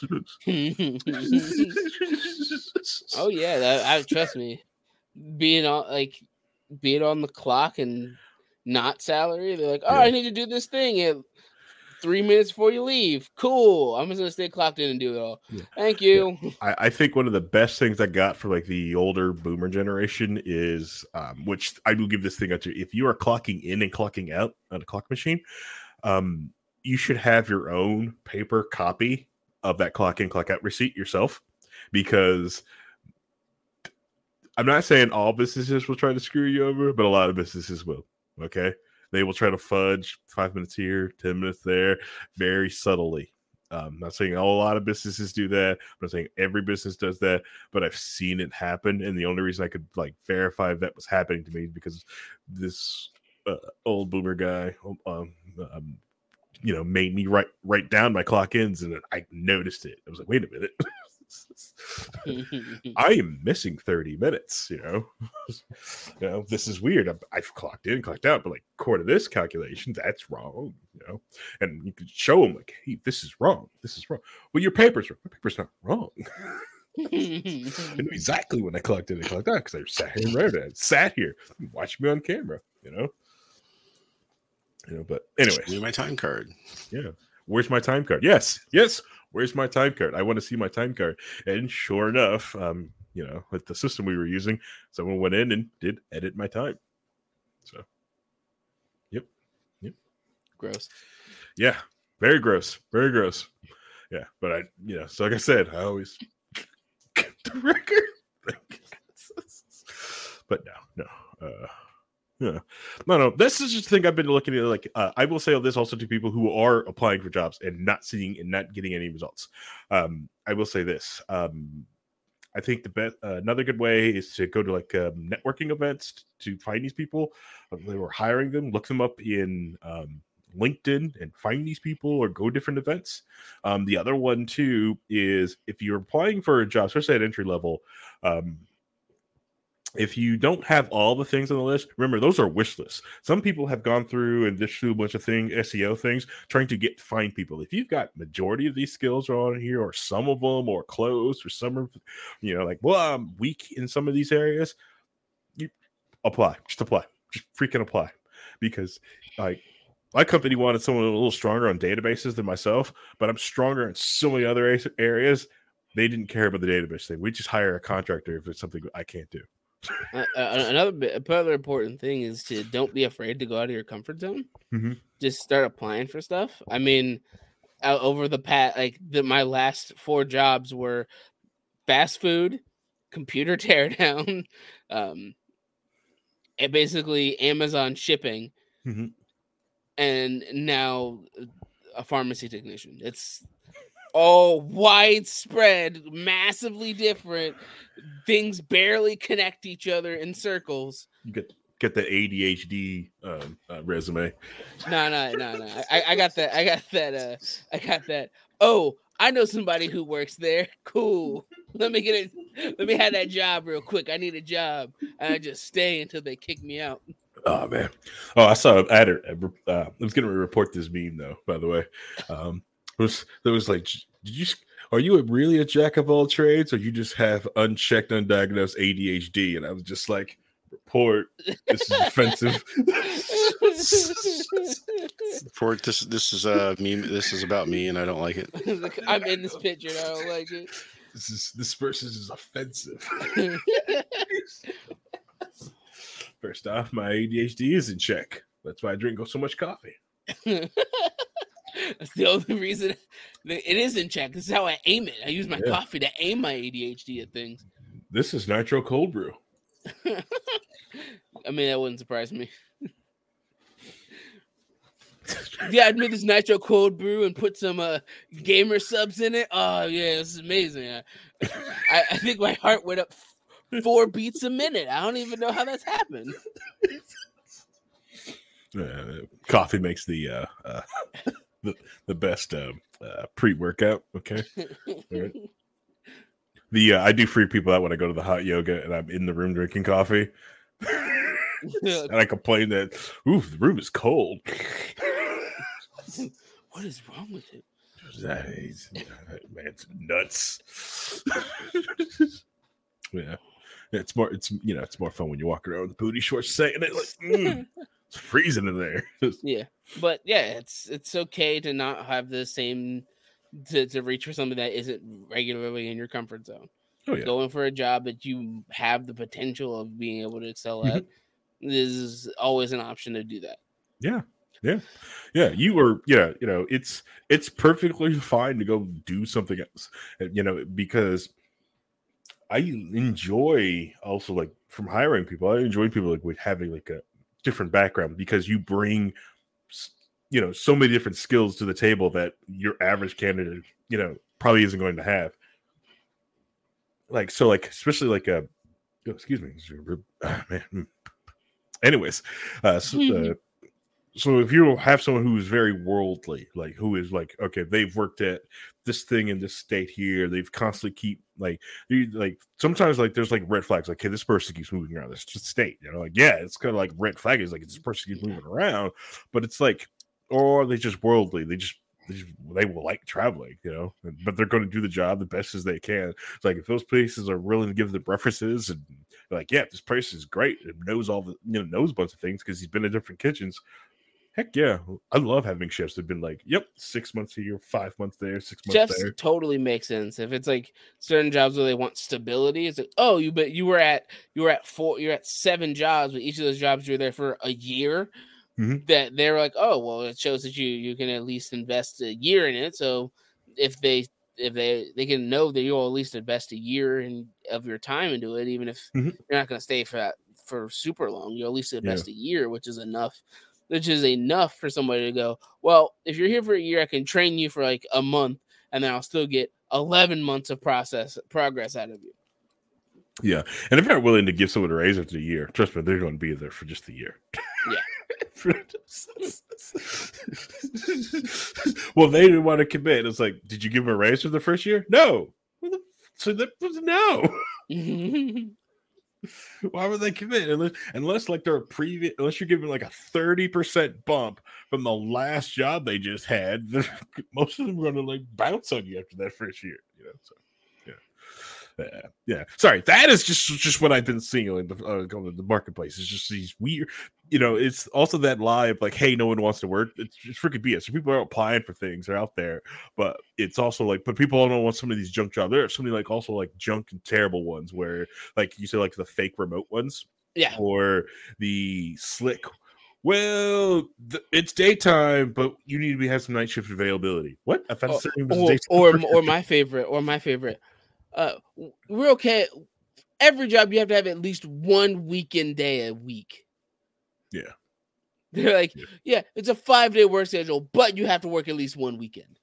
Oh yeah, trust me. Being on the clock and not salary, they're like, oh, yeah. I need to do this thing at 3 minutes before you leave. Cool. I'm just gonna stay clocked in and do it all. Yeah. Thank you. Yeah. I think one of the best things I got for like the older boomer generation is, which I will give this thing out to. If you are clocking in and clocking out on a clock machine, you should have your own paper copy of that clock in, clock out receipt yourself, because I'm not saying all businesses will try to screw you over, but a lot of businesses will. Okay. They will try to fudge 5 minutes here, 10 minutes there, very subtly. I'm not saying a lot of businesses do that. I'm not saying every business does that, but I've seen it happen. And the only reason I could like verify that was happening to me is because this old boomer guy, made me write down my clock ins, and I noticed it. I was like, wait a minute. I am missing 30 minutes, this is weird. I've clocked in, clocked out, but like according to this calculation, that's wrong, and you could show them like, hey, this is wrong. Well, your paper's wrong. My paper's not wrong. I knew exactly when I clocked in and clocked out because I sat here and read it. I sat here, watch me on camera, but anyway. Give me my time card. Yeah. Where's my time card? Yes. Where's my time card? I want to see my time card. And sure enough, with the system we were using, someone went in and did edit my time. So, yep. Gross. Yeah, very gross. Yeah, but so like I said, I always get the record. But no. Yeah, no. This is just a thing I've been looking at. Like, I will say this also to people who are applying for jobs and not seeing and not getting any results. I will say this. I think the best, another good way is to go to like networking events to find these people. They were hiring them, look them up in LinkedIn and find these people, or go different events. The other one too is if you're applying for a job, especially at entry level. If you don't have all the things on the list, remember, those are wish lists. Some people have gone through and just through a bunch of SEO things, trying to find people. If you've got majority of these skills are on here, or some of them, or close, or some are, I'm weak in some of these areas, you apply. Just freaking apply. Because like my company wanted someone a little stronger on databases than myself, but I'm stronger in so many other areas. They didn't care about the database thing. We just hire a contractor if it's something I can't do. Another important thing is to don't be afraid to go out of your comfort zone. Mm-hmm. Just start applying for stuff. I mean, over the past, my last 4 jobs were fast food, computer teardown, and basically Amazon shipping, and now a pharmacy technician. It's all widespread, massively different. Things barely connect each other in circles. You get the ADHD resume. No. I got that. Oh, I know somebody who works there. Cool. Let me have that job real quick. I need a job. And I just stay until they kick me out. Oh man. Oh, I saw. I was going to report this meme though. By the way, there was like, are you really a jack of all trades, or you just have unchecked, undiagnosed ADHD? And I was just like, Report. This is offensive. Report. This is me. This is about me, and I don't like it. I'm in this picture. And I don't like it. This person is offensive. First off, my ADHD is in check. That's why I drink so much coffee. That's the only reason it is in check. This is how I aim it. I use my coffee to aim my ADHD at things. This is nitro cold brew. I mean, that wouldn't surprise me. Yeah, I'd make this nitro cold brew and put some gamer subs in it. Oh yeah, this is amazing. I think my heart went up 4 beats a minute. I don't even know how that's happened. Coffee makes the best pre-workout. Okay. Right. I do freak people out when I go to the hot yoga and I'm in the room drinking coffee. And I complain that, the room is cold. What is wrong with it? That man's nuts. Yeah. It's more fun when you walk around with the booty shorts saying it like, it's freezing in there. Yeah. But yeah, it's okay to not have the same to reach for something that isn't regularly in your comfort zone. Oh, yeah. Going for a job that you have the potential of being able to excel at is always an option to do that. Yeah. It's perfectly fine to go do something else, because I enjoy also, like, from hiring people, I enjoy people like with having like a different background, because you bring so many different skills to the table that your average candidate probably isn't going to have. Like, so, like, especially like excuse me, man. Anyways, so if you have someone who is very worldly, like, who is like, okay, they've worked at this thing in this state here, they've constantly keep like sometimes like there's like red flags, like, okay, this person keeps moving around this state, like, yeah, it's kind of like red flag is like this person keeps moving around, but it's like, or they just worldly, they will like traveling, but they're going to do the job the best as they can. It's like, if those places are willing to give the references and like, yeah, this place is great, it knows all the knows a bunch of things because he's been in different kitchens. Heck yeah, I love having chefs that've been like, yep, 6 months here, 5 months there, 6 months chefs there. Totally makes sense. If it's like certain jobs where they want stability, it's like, oh, you were at 7 jobs, but each of those jobs you were there for a year. Mm-hmm. That they're like, oh, well, it shows that you can at least invest a year in it. So if they can know that you'll at least invest a year of your time into it, even if you're not going to stay for super long, you'll at least invest a year, which is enough for somebody to go, well, if you're here for a year, I can train you for like a month, and then I'll still get 11 months of progress out of you. Yeah, and if you're willing to give someone a raise after a year, trust me, they're going to be there for just a year. Yeah. Well, they didn't want to commit. It's like, did you give them a raise for the first year? No. So that was no. Why would they commit? Unless like they're unless you're giving like a 30% bump from the last job they just had, most of them are going to like bounce on you after that first year. So. Yeah. Sorry, that is just what I've been seeing in the marketplace. It's just these weird, it's also that lie of like, hey, no one wants to work. It's just freaking BS. So people are applying for things, they're out there, but it's also like, but people don't want some of these junk jobs. There are so many like also like junk and terrible ones where like you say like the fake remote ones, or the slick. Well, it's daytime, but you need to have some night shift availability. What? I thought it was daytime. Or my favorite. We're okay. Every job you have to have at least one weekend day a week. Yeah. They're like, yeah, it's a 5-day work schedule, but you have to work at least one weekend.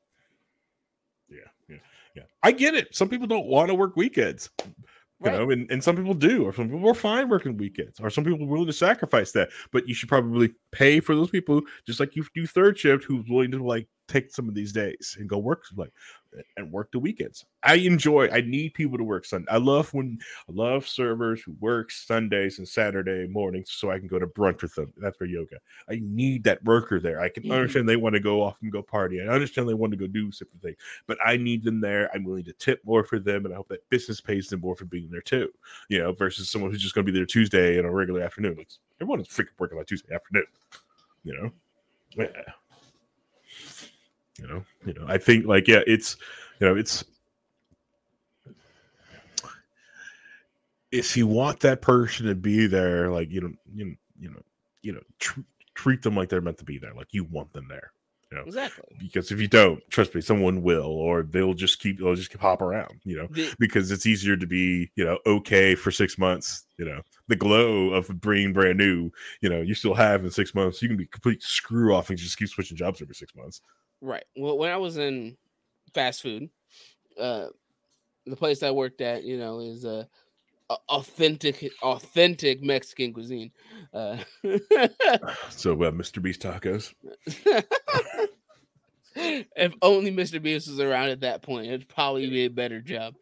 Yeah. I get it. Some people don't want to work weekends. And some people do, or some people are fine working weekends, or some people are willing to sacrifice that. But you should probably pay for those people, just like you do third shift, who's willing to like take some of these days and go work and work the weekends. I need people to work Sunday. I love servers who work Sundays and Saturday mornings so I can go to brunch with them. That's for yoga. I need that worker there. I can understand they want to go off and go party. I understand they want to go do different things, but I need them there. I'm willing to tip more for them, and I hope that business pays them more for being there too. Versus someone who's just going to be there Tuesday and a regular afternoon. Everyone is freaking working on Tuesday afternoon. Yeah. I think it's if you want that person to be there, treat them like they're meant to be there, like you want them there. Exactly. Because if you don't, trust me, someone will, or they'll just hop around, because it's easier to be, okay for 6 months, the glow of being brand new, you still have in 6 months. You can be complete screw off and just keep switching jobs every 6 months. Right. Well, when I was in fast food, the place I worked at, is authentic Mexican cuisine. So Mr. Beast tacos. If only Mr. Beast was around at that point, it'd probably be a better job.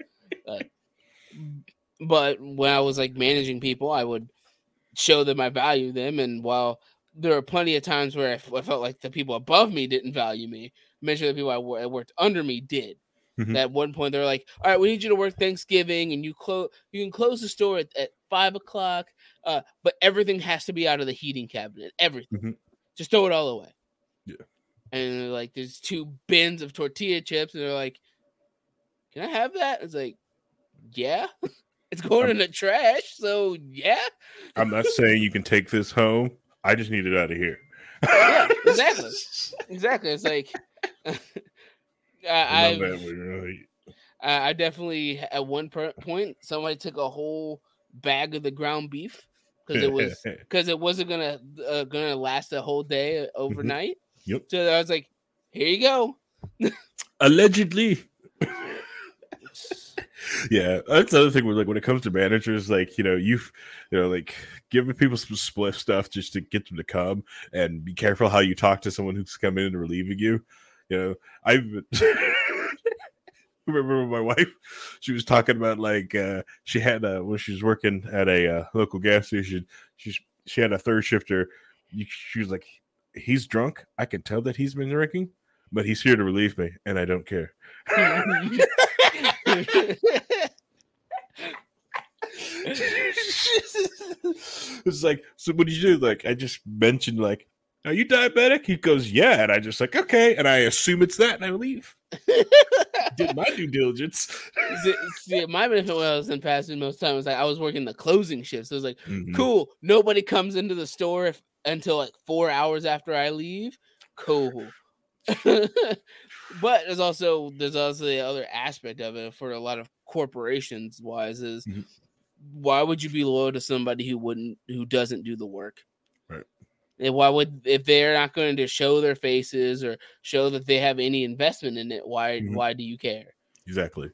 But when I was managing people, I would show them I value them, and while there are plenty of times where I felt like the people above me didn't value me, make sure the people I worked under me did. Mm-hmm. At one point, they're like, "All right, we need you to work Thanksgiving, and you can close the store at 5:00, but everything has to be out of the heating cabinet. Everything, just throw it all away." Yeah. And there's 2 bins of tortilla chips, and they're like, "Can I have that?" It's like, "Yeah, it's going in the trash." So yeah, I'm not saying you can take this home. I just need it out of here. Yeah, exactly. It's like. I definitely at one point somebody took a whole bag of the ground beef because it wasn't gonna last a whole day overnight. Yep. So I was like, "Here you go." Allegedly. Yeah, that's the other thing. When it comes to managers, giving people some split stuff just to get them to come, and be careful how you talk to someone who's come in and relieving you. I've remember my wife, she was talking about she had when she was working at a local gas station, she had a third shifter. She was like, "He's drunk. I can tell that he's been drinking, but he's here to relieve me, and I don't care." It's like, so what do you do? I just mentioned "Are you diabetic?" He goes, "Yeah," and I just okay, and I assume it's that, and I leave. Did my due diligence. See, my benefit when I was in fast food most times, I was working the closing shift, so it was cool. Nobody comes into the store until 4 hours after I leave. Cool. But there's also the other aspect of it for a lot of corporations wise is why would you be loyal to somebody who doesn't do the work? Right. And why would, if they're not going to show their faces or show that they have any investment in it, why do you care? Exactly.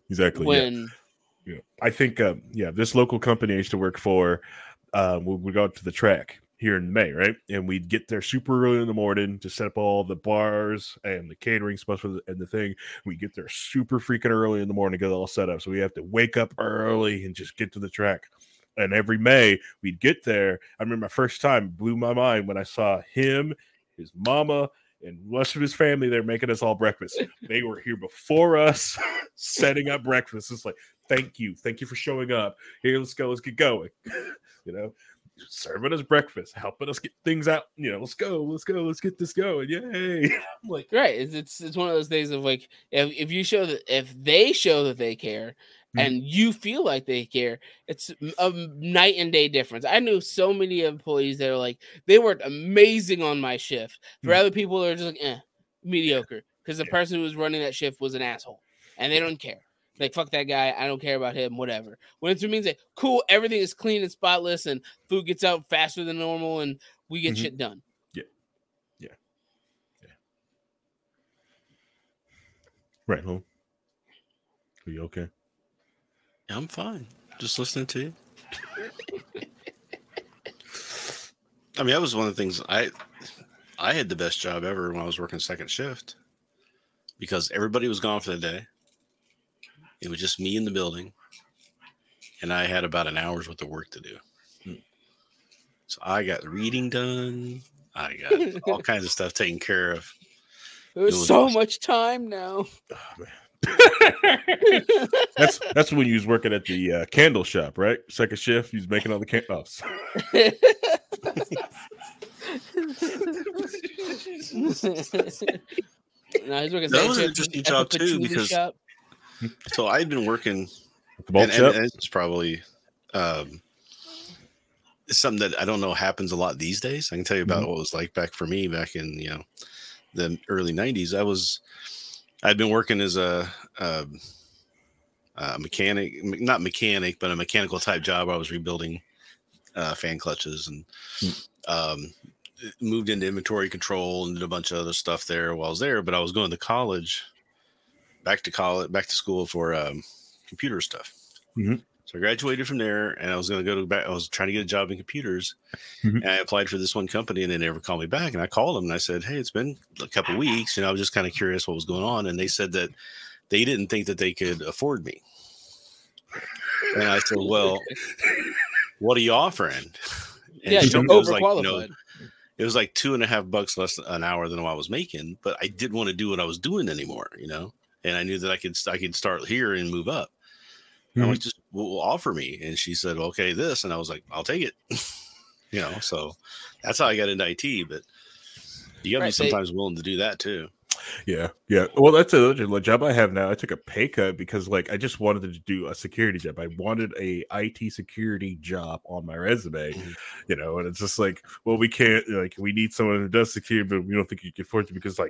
I think this local company I used to work for, we go out to the track here in May, right? And we'd get there super early in the morning to set up all the bars and the catering stuff and the thing. We get there super freaking early in the morning to get it all set up. So we have to wake up early and just get to the track. And every May we'd get there. I remember my first time blew my mind when I saw him, his mama, and the rest of his family there making us all breakfast. They were here before us setting up breakfast. It's like, thank you for showing up. Here, let's get going. Serving us breakfast, helping us get things out. Let's get this going. Yay! I'm like, right. It's one of those days of if they show that they care and you feel like they care, it's a night and day difference. I knew so many employees that are they worked amazing on my shift. For other people, they're just mediocre because the person who was running that shift was an asshole and they don't care. Fuck that guy. I don't care about him, whatever. When it means cool, everything is clean and spotless and food gets out faster than normal and we get shit done. Yeah. Right, home. Are you okay? Yeah, I'm fine. Just listening to you. I mean, that was one of the things I had the best job ever when I was working second shift. because everybody was gone for the day. It was just me in the building, and I had about an hour's worth of work to do. So I got the reading done. I got all kinds of stuff taken care of. There's so much time now. Oh, man. that's when you was working at the candle shop, right? Second shift, you was making all the candles. No, he's working. That was an interesting job too, because so I'd been working. And it's probably it's something that I don't know happens a lot these days. I can tell you about what it was like back for me back in the early 90s. I'd been working as a mechanic, not mechanic, but a mechanical type job. I was rebuilding fan clutches and moved into inventory control and did a bunch of other stuff there while I was there. But I was going to college, back to school for computer stuff. Mm-hmm. So I graduated from there, and I was going to go back. I was trying to get a job in computers, and I applied for this one company, and they never called me back. And I called them, and I said, "Hey, it's been a couple of weeks, and I was just kind of curious what was going on." And they said that they didn't think that they could afford me. And I said, "Well, what are you offering?" And yeah, you're overqualified. It was like $2.50 less an hour than what I was making, but I didn't want to do what I was doing anymore, And I knew that I could start here and move up. And I'm like, just offer me. And she said, okay, this. And I was like, I'll take it. So that's how I got into IT. But you got to be sometimes willing to do that too. Yeah. Well, that's a job I have now. I took a pay cut because I just wanted to do a security job. I wanted a IT security job on my resume, and it's just like, well, we can't, we need someone who does security, but we don't think you can afford it because but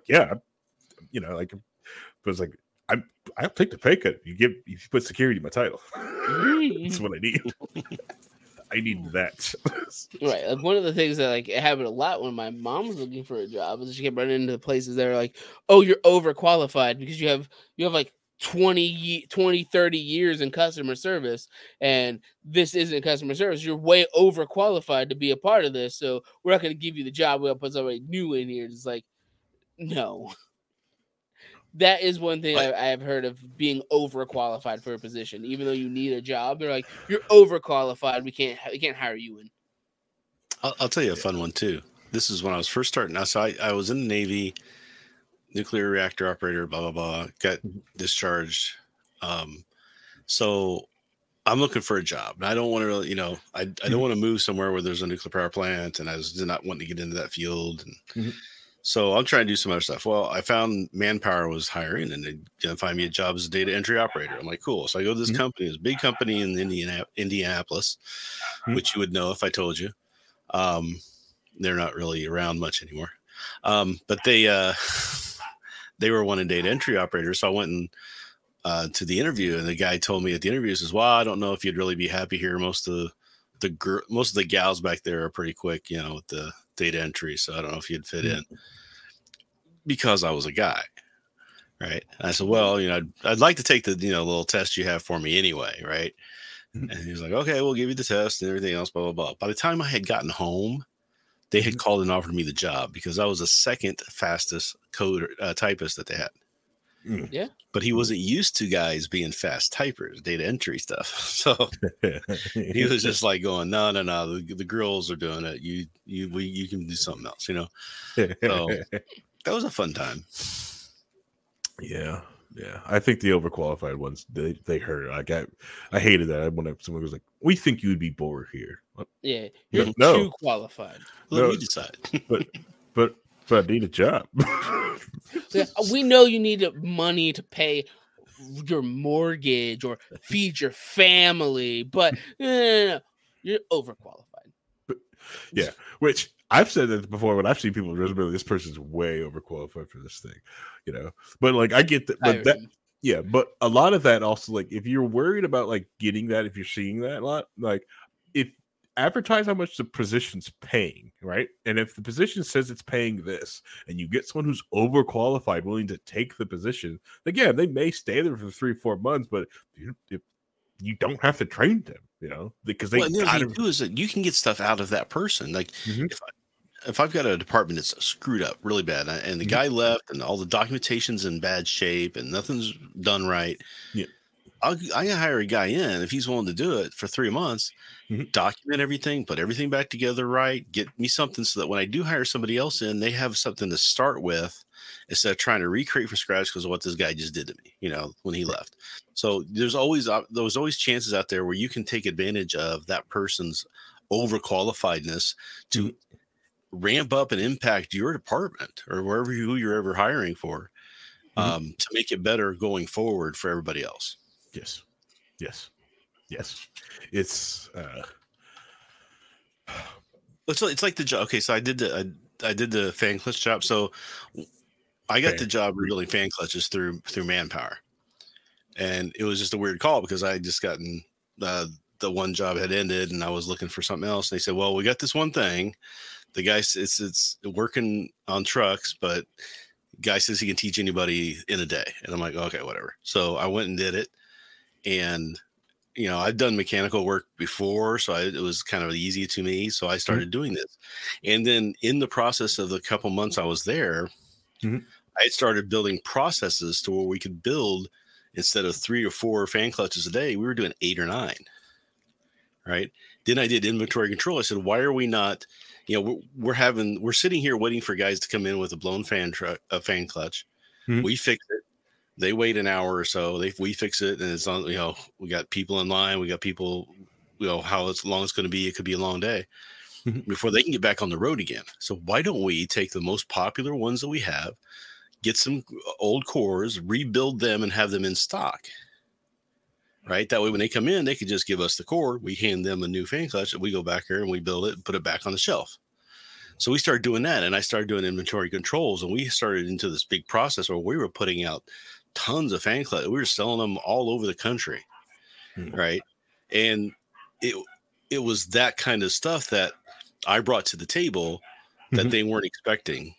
it's like, I'll take the pay cut. If you put security in my title. That's what I need. I need that. Right. Like one of the things that it happened a lot when my mom was looking for a job is she kept running into places that are like, oh, you're overqualified because you have 20, 30 years in customer service, and this isn't customer service. You're way overqualified to be a part of this, so we're not going to give you the job. We'll put somebody new in here. It's like, no. That is one thing I have heard of, being overqualified for a position. Even though you need a job, they're like, you're overqualified. We can't hire you in. I'll tell you a fun one too. This is when I was first starting. So I was in the Navy, nuclear reactor operator, blah, blah, blah, got discharged. So I'm looking for a job. And I don't want to really, I don't want to move somewhere where there's a nuclear power plant, and I was not wanting to get into that field. And so I'm trying to do some other stuff. Well, I found Manpower was hiring, and they gonna find me a job as a data entry operator. I'm like, cool. So I go to this company, this big company in Indianapolis, which you would know if I told you. They're not really around much anymore. But they were wanting data entry operators. So I went and to the interview, and the guy told me at the interview, says, well, I don't know if you'd really be happy here. Most of the gals back there are pretty quick, with the data entry. So I don't know if you'd fit in, because I was a guy. Right. And I said, well, I'd like to take the, little test you have for me anyway. Right. And he was like, okay, we'll give you the test and everything else, blah, blah, blah. By the time I had gotten home, they had called and offered me the job because I was the second fastest typist that they had. Yeah. But he wasn't used to guys being fast typers, data entry stuff. So he was just like going, no. The girls are doing it. You can do something else, So that was a fun time. Yeah. I think the overqualified ones, they hurt. I hated that. When someone was like, we think you'd be bored here. Yeah. You're too qualified. Let me decide. But I need a job. We know you need money to pay your mortgage or feed your family, but no. You're overqualified. Yeah, which I've said that before when I've seen people resume, this person's way overqualified for this thing, But I get that, but a lot of that also, if you're worried about getting that, if you're seeing that a lot, if advertise how much the position's paying, right? And if the position says it's paying this, and you get someone who's overqualified, willing to take the position, again, they may stay there for 3-4 months, but if you don't have to train them, because they what you do is that you can get stuff out of that person. a department that's screwed up really bad, and the guy left, and all the documentation's in bad shape, and nothing's done right, I can hire a guy in if he's willing to do it for 3 months, document everything, put everything back together right, get me something so that when I do hire somebody else in, they have something to start with instead of trying to recreate from scratch because of what this guy just did to me, when he left. So there's always chances out there where you can take advantage of that person's overqualifiedness to ramp up and impact your department or who you're ever hiring for, to make it better going forward for everybody else. Yes. It's like the job. Okay, so I did the fan clutch job. So I got the job rebuilding fan clutches through Manpower, and it was just a weird call because I had just gotten the one job had ended, and I was looking for something else. And they said, "Well, we got this one thing. The guy it's working on trucks, but guy says he can teach anybody in a day." And I'm like, "Okay, whatever." So I went and did it, and I've done mechanical work before, so it was kind of easy to me. So I started doing this. And then in the process of the couple months I was there, I started building processes to where we could build, instead of 3 or 4 fan clutches a day, we were doing 8 or 9. Right. Then I did inventory control. I said, why are we not, we're sitting here waiting for guys to come in with a blown fan clutch. We fix it. They wait an hour or so. We fix it, and it's on. We got people in line. We got people. How long it's going to be. It could be a long day before they can get back on the road again. So why don't we take the most popular ones that we have, get some old cores, rebuild them, and have them in stock? Right. That way, when they come in, they could just give us the core. We hand them a new fan clutch, and we go back here and we build it and put it back on the shelf. So we started doing that, and I started doing inventory controls, and we started into this big process where we were putting out tons of fan clutches. We were selling them all over the country. Right. And it was that kind of stuff that I brought to the table that they weren't expecting.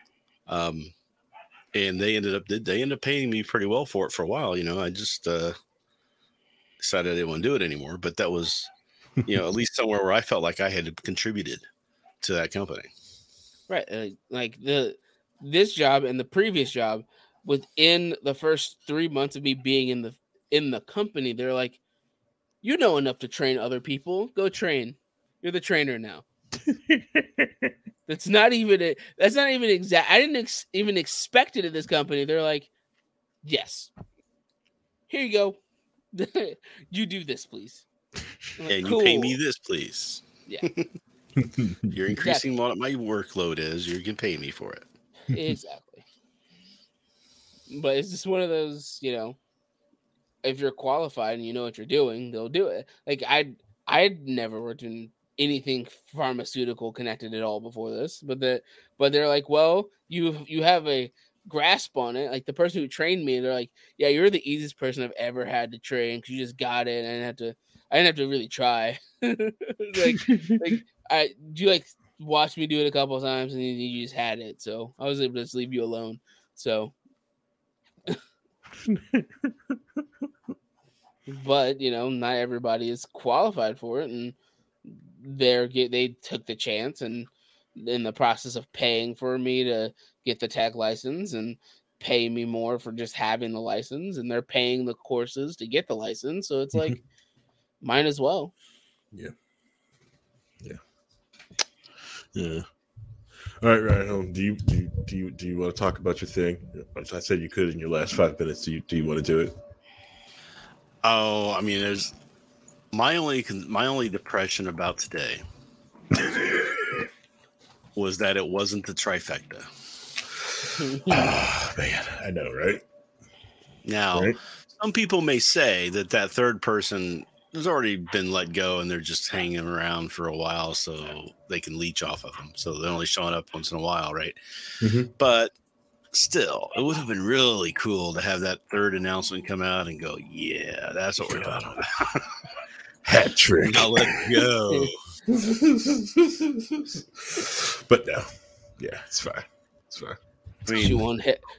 And they ended up paying me pretty well for it for a while. I just decided I didn't want to do it anymore, but that was, at least somewhere where I felt like I had contributed to that company. Right. Like this job and the previous job, within the first 3 months of me being in the company, they're like, you know enough to train other people. Go train. You're the trainer now. That's not even exact. I didn't even expect it at this company. They're like, yes, here you go. You do this, please. Like, and cool. You pay me this, please. Yeah. You're increasing what my workload is. You can pay me for it. Exactly. But it's just one of those, if you're qualified and you know what you're doing, they'll do it. Like I'd never worked in anything pharmaceutical connected at all before this, but they're like, well, you have a grasp on it. Like the person who trained me, they're like, yeah, you're the easiest person I've ever had to train because you just got it. And I didn't have to really try. You watched me do it a couple of times and you just had it. So I was able to just leave you alone. So. But not everybody is qualified for it, and they took the chance, and in the process of paying for me to get the tech license and pay me more for just having the license, and they're paying the courses to get the license, so it's like might as well. Yeah. All right, Ryan. Do you want to talk about your thing? I said you could in your last 5 minutes. Do you want to do it? Oh, I mean, there's my only depression about today was that it wasn't the trifecta. Oh, man, I know, right? Now, some people may say that third person has already been let go and they're just hanging around for a while so they can leech off of them. So they're only showing up once in a while, right? But still, it would have been really cool to have that third announcement come out and go, yeah, that's what we're talking about. Hat trick. Now let it go. But no. Yeah, it's fine. I mean,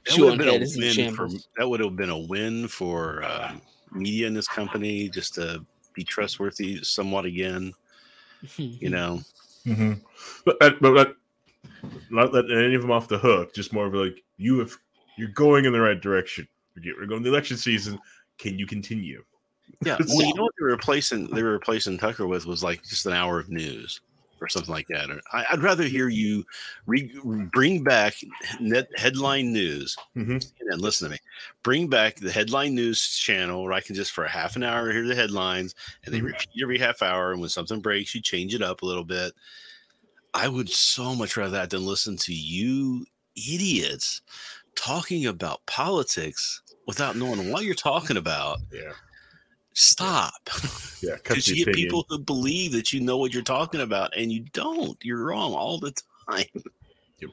that would have been a win for media in this company, just to be trustworthy somewhat again. But Not letting any of them off the hook. Just more of like you're going in the right direction. We're going to the election season. Can you continue? Yeah. Well, you know what they were replacing Tucker with was like just an hour of news or something like that. I'd rather hear you bring back headline news. Mm-hmm. And listen to me. Bring back the headline news channel where I can just for a half an hour hear the headlines, and they repeat every half hour. And when something breaks, you change it up a little bit. I would so much rather that than listen to you idiots talking about politics without knowing what you're talking about. Yeah. Stop. Yeah. Because you get people who believe that you know what you're talking about, and you don't. You're wrong all the time. Yep.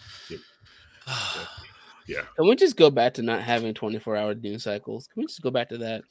Yeah. Can we just go back to not having 24-hour news cycles? Can we just go back to that?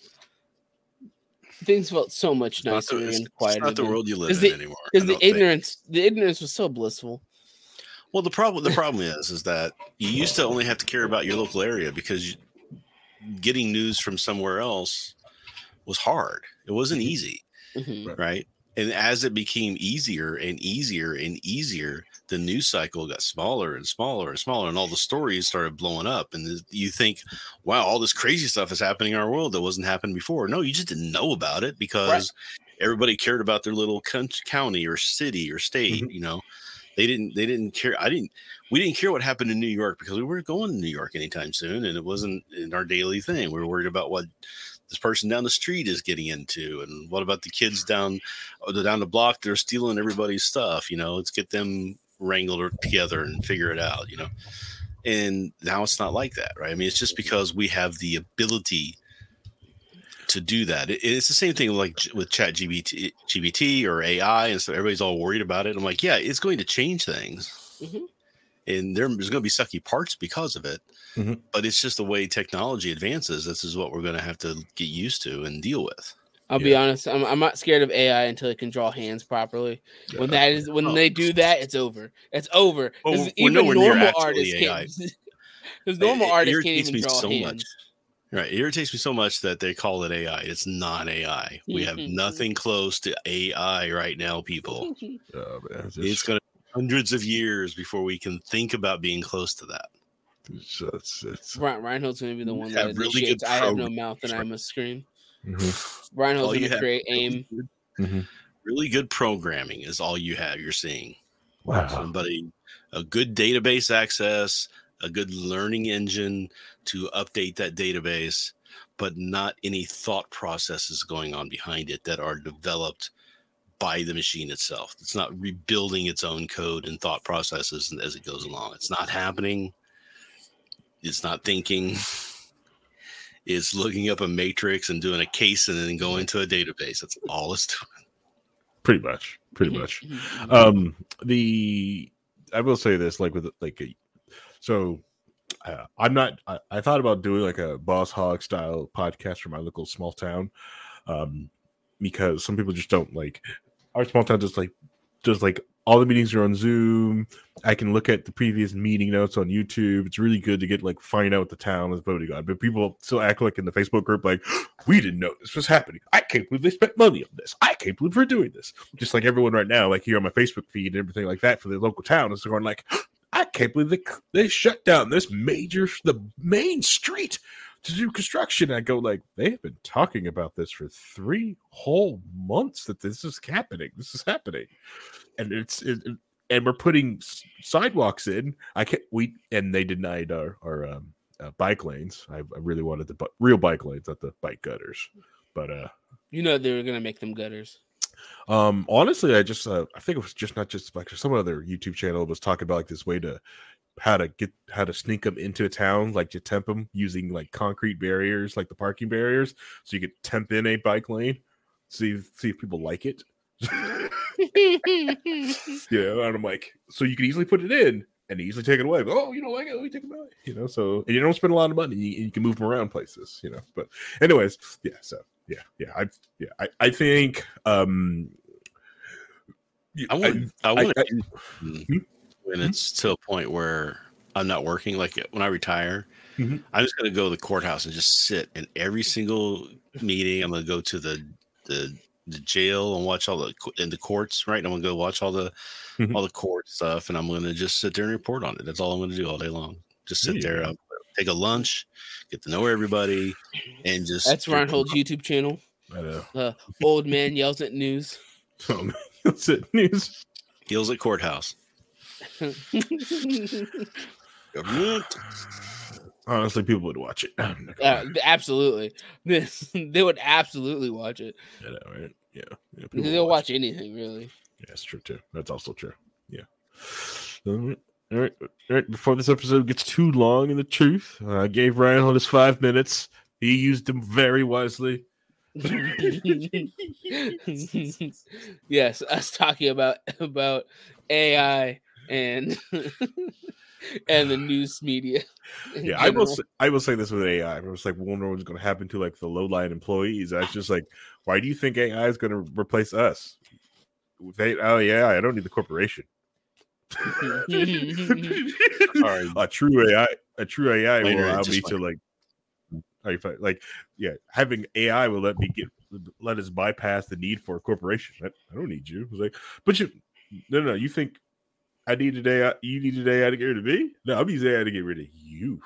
Things felt so much nicer and quieter. It's not the world you live in anymore. Because the ignorance was so blissful. Well, the problem is that you used to only have to care about your local area because getting news from somewhere else was hard. It wasn't easy, right? And as it became easier and easier and easier, the news cycle got smaller and smaller and smaller, and all the stories started blowing up. And you think, wow, all this crazy stuff is happening in our world that wasn't happening before. No, you just didn't know about it because everybody cared about their little county or city or state. You know, they didn't care. We didn't care what happened in New York because we weren't going to New York anytime soon, and it wasn't in our daily thing. We were worried about what this person down the street is getting into, and what about the kids down the block that are stealing everybody's stuff. You know, let's get them wrangled together and figure it out. You know, and now it's not like that, right? I mean, it's just because we have the ability to do that. It's the same thing like with ChatGPT or AI, and so everybody's all worried about it. I'm like, yeah, it's going to change things, and there's going to be sucky parts because of it. But it's just the way technology advances. This is what we're going to have to get used to and deal with. I'll be honest. I'm not scared of AI until it can draw hands properly. Yeah. When they do that, it's over. It's over. Well, even normal artists can't. Because normal artists can't even draw hands. Much. Right. It irritates me so much that they call it AI. It's not AI. We have nothing close to AI right now, people. It's going to be hundreds of years before we can think about being close to that. Reinhold's going to be the one that really good. I have no mouth and I must scream. Reinhold's going to create AIM. Really good programming is all you have. You're seeing. Wow. A good database access, a good learning engine to update that database, but not any thought processes going on behind it that are developed by the machine itself. It's not rebuilding its own code and thought processes as it goes along. It's not happening. It's not thinking. It's looking up a matrix and doing a case and then going to a database. That's all it's doing. Pretty much. I will say this, I thought about doing like a Boss Hog style podcast for my local small town, because some people just don't like our small town. Just like all the meetings are on Zoom. I can look at the previous meeting notes on YouTube. It's really good to get find out what the town is voting on. But people still act like in the Facebook group, like, we didn't know this was happening. I can't believe they spent money on this. I can't believe we're doing this. Just like everyone right now, like here on my Facebook feed and everything like that for the local town is going like, I can't believe they shut down the main street to do construction. I go like, they have been talking about this for 3 whole months that this is happening. And and we're putting sidewalks in. And they denied our bike lanes. I really wanted the real bike lanes, not the bike gutters. But they were gonna make them gutters. Honestly, I think it was just not just like some other YouTube channel was talking about like this way to how to sneak them into a town, like to tempt them using like concrete barriers, like the parking barriers, so you could tempt in a bike lane. See if people like it. And I'm like, so you can easily put it in and easily take it away. But, oh, you don't like it? Let me take it away. So and you don't spend a lot of money. You can move them around places. But anyways, I think when it's to a point where I'm not working, like when I retire, I'm just going to go to the courthouse and just sit in every single meeting. I'm going to go to the the jail and watch all the courts. Right, I'm gonna go watch all the court stuff, and I'm gonna just sit there and report on it. That's all I'm gonna do all day long. Just sit there, take a lunch, get to know everybody, and just. That's Reinhold's YouTube channel. I know. Old man yells at news. Oh, man. Yells at news. Yells at courthouse. Government. Honestly, people would watch it. Absolutely. They would absolutely watch it. I know, right? Yeah. They'll watch anything, really. Yeah, that's true, too. That's also true. Yeah. All right. Before this episode gets too long in the truth, I gave Reinhold his 5 minutes. He used them very wisely. Yes, us talking about AI and and the news media. Yeah, I will say this with AI. I was like, wonder what's going to happen to like the low-line employees. I was just like, why do you think AI is going to replace us? Oh yeah, I don't need the corporation. A true AI will allow me to having AI will let us bypass the need for a corporation. I don't need you. I was like, but no. You think I needed AI? You needed AI to get rid of me? No, I'm using AI to get rid of you.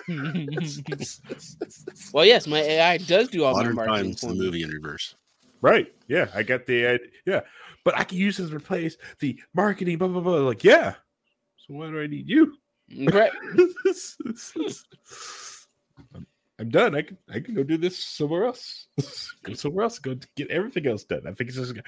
Well, yes, my AI does do all Modern my marketing. Times, the movie in reverse. Right? Yeah, I got the AI. Yeah, but I can use this to replace the marketing. Blah blah blah. Like, yeah. So why do I need you? Right. I'm done. I can go do this somewhere else. Go somewhere else. Go get everything else done. I think it's just.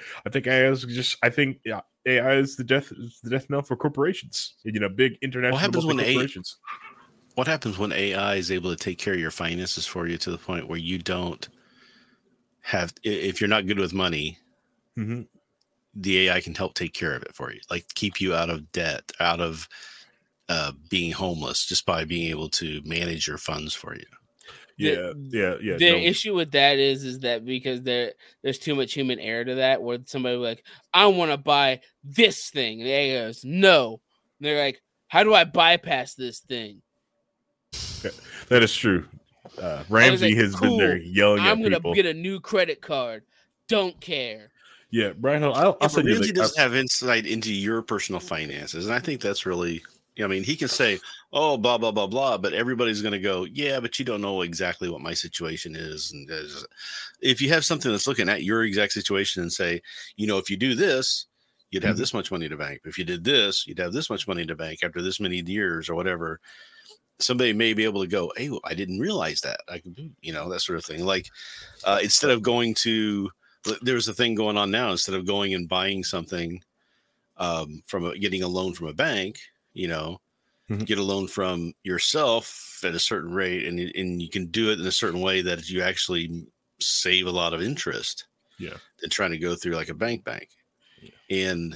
AI is the death knell for corporations. Big international corporations. What happens when AI is able to take care of your finances for you to the point where you don't have? If you're not good with money, the AI can help take care of it for you, like keep you out of debt, out of being homeless, just by being able to manage your funds for you. Yeah. The issue with that is that because there's too much human error to that, where somebody will like, I want to buy this thing, and the AI goes, no. And they're like, how do I bypass this thing? That is true. Ramsey has been there yelling at people. I'm gonna get a new credit card. Don't care. Yeah, Brian, I'll say Ramsey doesn't have insight into your personal finances, and I think that's really. I mean, he can say, "Oh, blah blah blah blah," but everybody's going to go, "Yeah, but you don't know exactly what my situation is." And if you have something that's looking at your exact situation and say, if you do this, you'd have this much money to bank. If you did this, you'd have this much money to bank after this many years or whatever. Somebody may be able to go, "Hey, I didn't realize that." I could, that sort of thing. Like instead of going to, there's a thing going on now. Instead of going and buying something getting a loan from a bank. Get a loan from yourself at a certain rate, and you can do it in a certain way that you actually save a lot of interest. Yeah. Than trying to go through like a bank. Yeah. And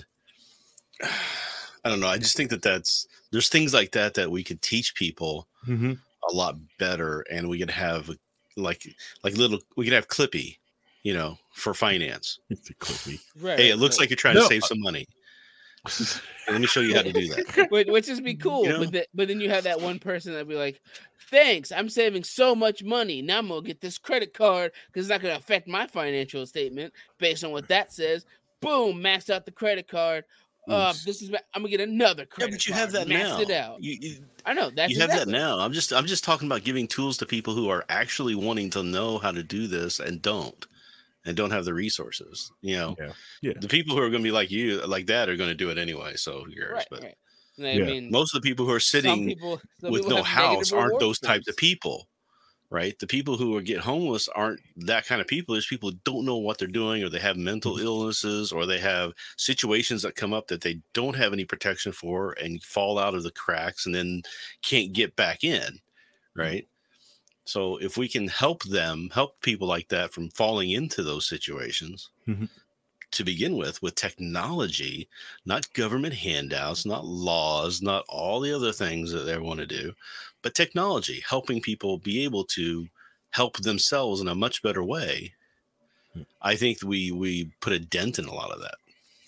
I don't know. I just think there's things like that we could teach people a lot better, and we could have we could have Clippy, for finance. It's a Clippy. Right. Hey, it looks like you're trying to save some money. Let me show you how to do that. Which is be cool, but then you have that one person that'd be like, "Thanks, I'm saving so much money. Now I'm gonna get this credit card because it's not gonna affect my financial statement based on what that says." Boom, maxed out the credit card. I'm gonna get another credit. Yeah, but you card. have that now. It out. I know that you have that now. I'm just talking about giving tools to people who are actually wanting to know how to do this and don't have the resources. The people who are going to be like you, like that, are going to do it anyway. So who cares? Right. I mean, most of the people who are sitting with no house aren't those types of people, right? The people who get homeless aren't that kind of people. There's people who don't know what they're doing, or they have mental illnesses, or they have situations that come up that they don't have any protection for and fall out of the cracks and then can't get back in, right? So if we can help people like that from falling into those situations to begin with technology, not government handouts, not laws, not all the other things that they want to do, but technology, helping people be able to help themselves in a much better way. I think we put a dent in a lot of that.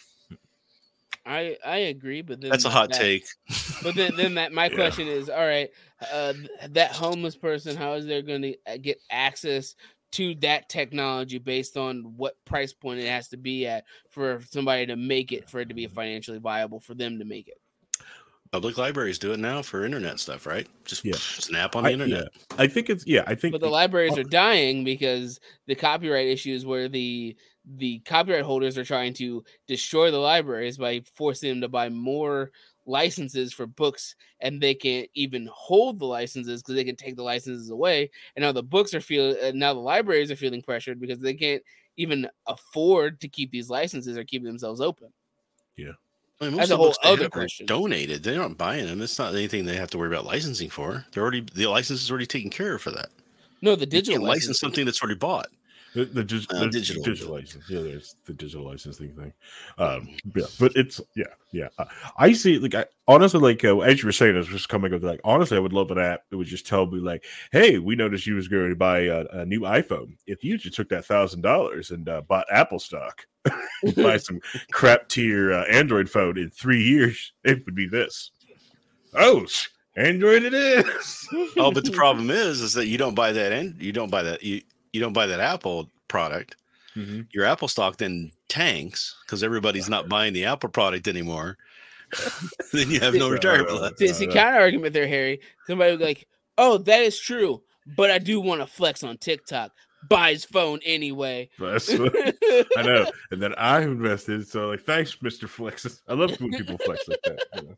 I agree, but then that's a hot take. But then my question is, all right, that homeless person, how is they going to get access to that technology based on what price point it has to be at for somebody to make it, for it to be financially viable for them to make it. Public libraries do it now for internet stuff, right? Just an app on the internet. I think it's But the libraries are dying because the copyright issues, where the copyright holders are trying to destroy the libraries by forcing them to buy more licenses for books, and they can't even hold the licenses because they can take the licenses away. And now now the libraries are feeling pressured because they can't even afford to keep these licenses or keep themselves open. Yeah. I mean, that's a whole other question. Donated. They're not buying them. It's not anything they have to worry about licensing for. The license is already taken care of for that. No, the digital license something that's already bought. The digital license. Yeah, there's the digital licensing thing. But it's I see. Honestly, as you were saying, I was just coming up with honestly, I would love an app that would just tell me hey, we noticed you was going to buy a new iPhone. If you just took that $1,000 and bought Apple stock, buy some crap tier Android phone in 3 years, it would be this. Oh, Android it is. Oh, but the problem is that you don't buy that, and you don't buy that Apple product. Mm-hmm. Your Apple stock then tanks because everybody's not buying the Apple product anymore. Then you have no retirement left. See, counter argument there, Harry. Somebody would be like, "Oh, that is true, but I do want to flex on TikTok." Buys phone anyway. I know, and then I invested. So, thanks, Mr. Flexes. I love when people flex like that.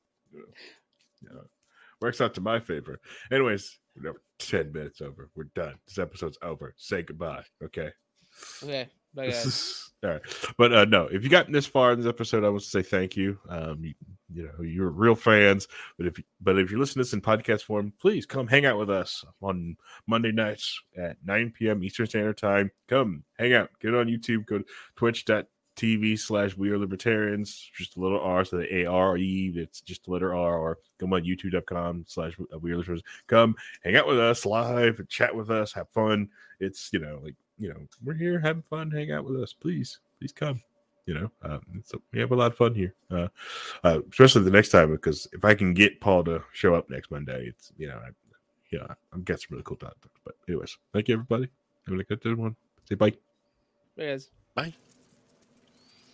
Works out to my favor. Anyways, we're 10 minutes over. We're done. This episode's over. Say goodbye. Okay. Okay. Bye, guys. All right. But no, if you gotten this far in this episode, I want to say thank you. You're real fans. But if you're listening to this in podcast form, please come hang out with us on Monday nights at 9 p.m. Eastern Standard Time. Come hang out. Get on YouTube. Go to twitch.tv/wearelibertarians. Just a little R, so the A-R-E, it's just a letter R, or come on youtube.com/wearelibertarians. Come hang out with us live and chat with us. Have fun. It's, we're here having fun. Hang out with us. Please come. We have a lot of fun here, especially the next time, because if I can get Paul to show up next Monday, it's I'm getting some really cool topics. But anyways, thank you, everybody. Have a good one. Say bye. Bye, guys. Bye.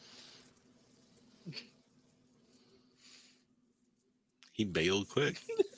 He bailed quick.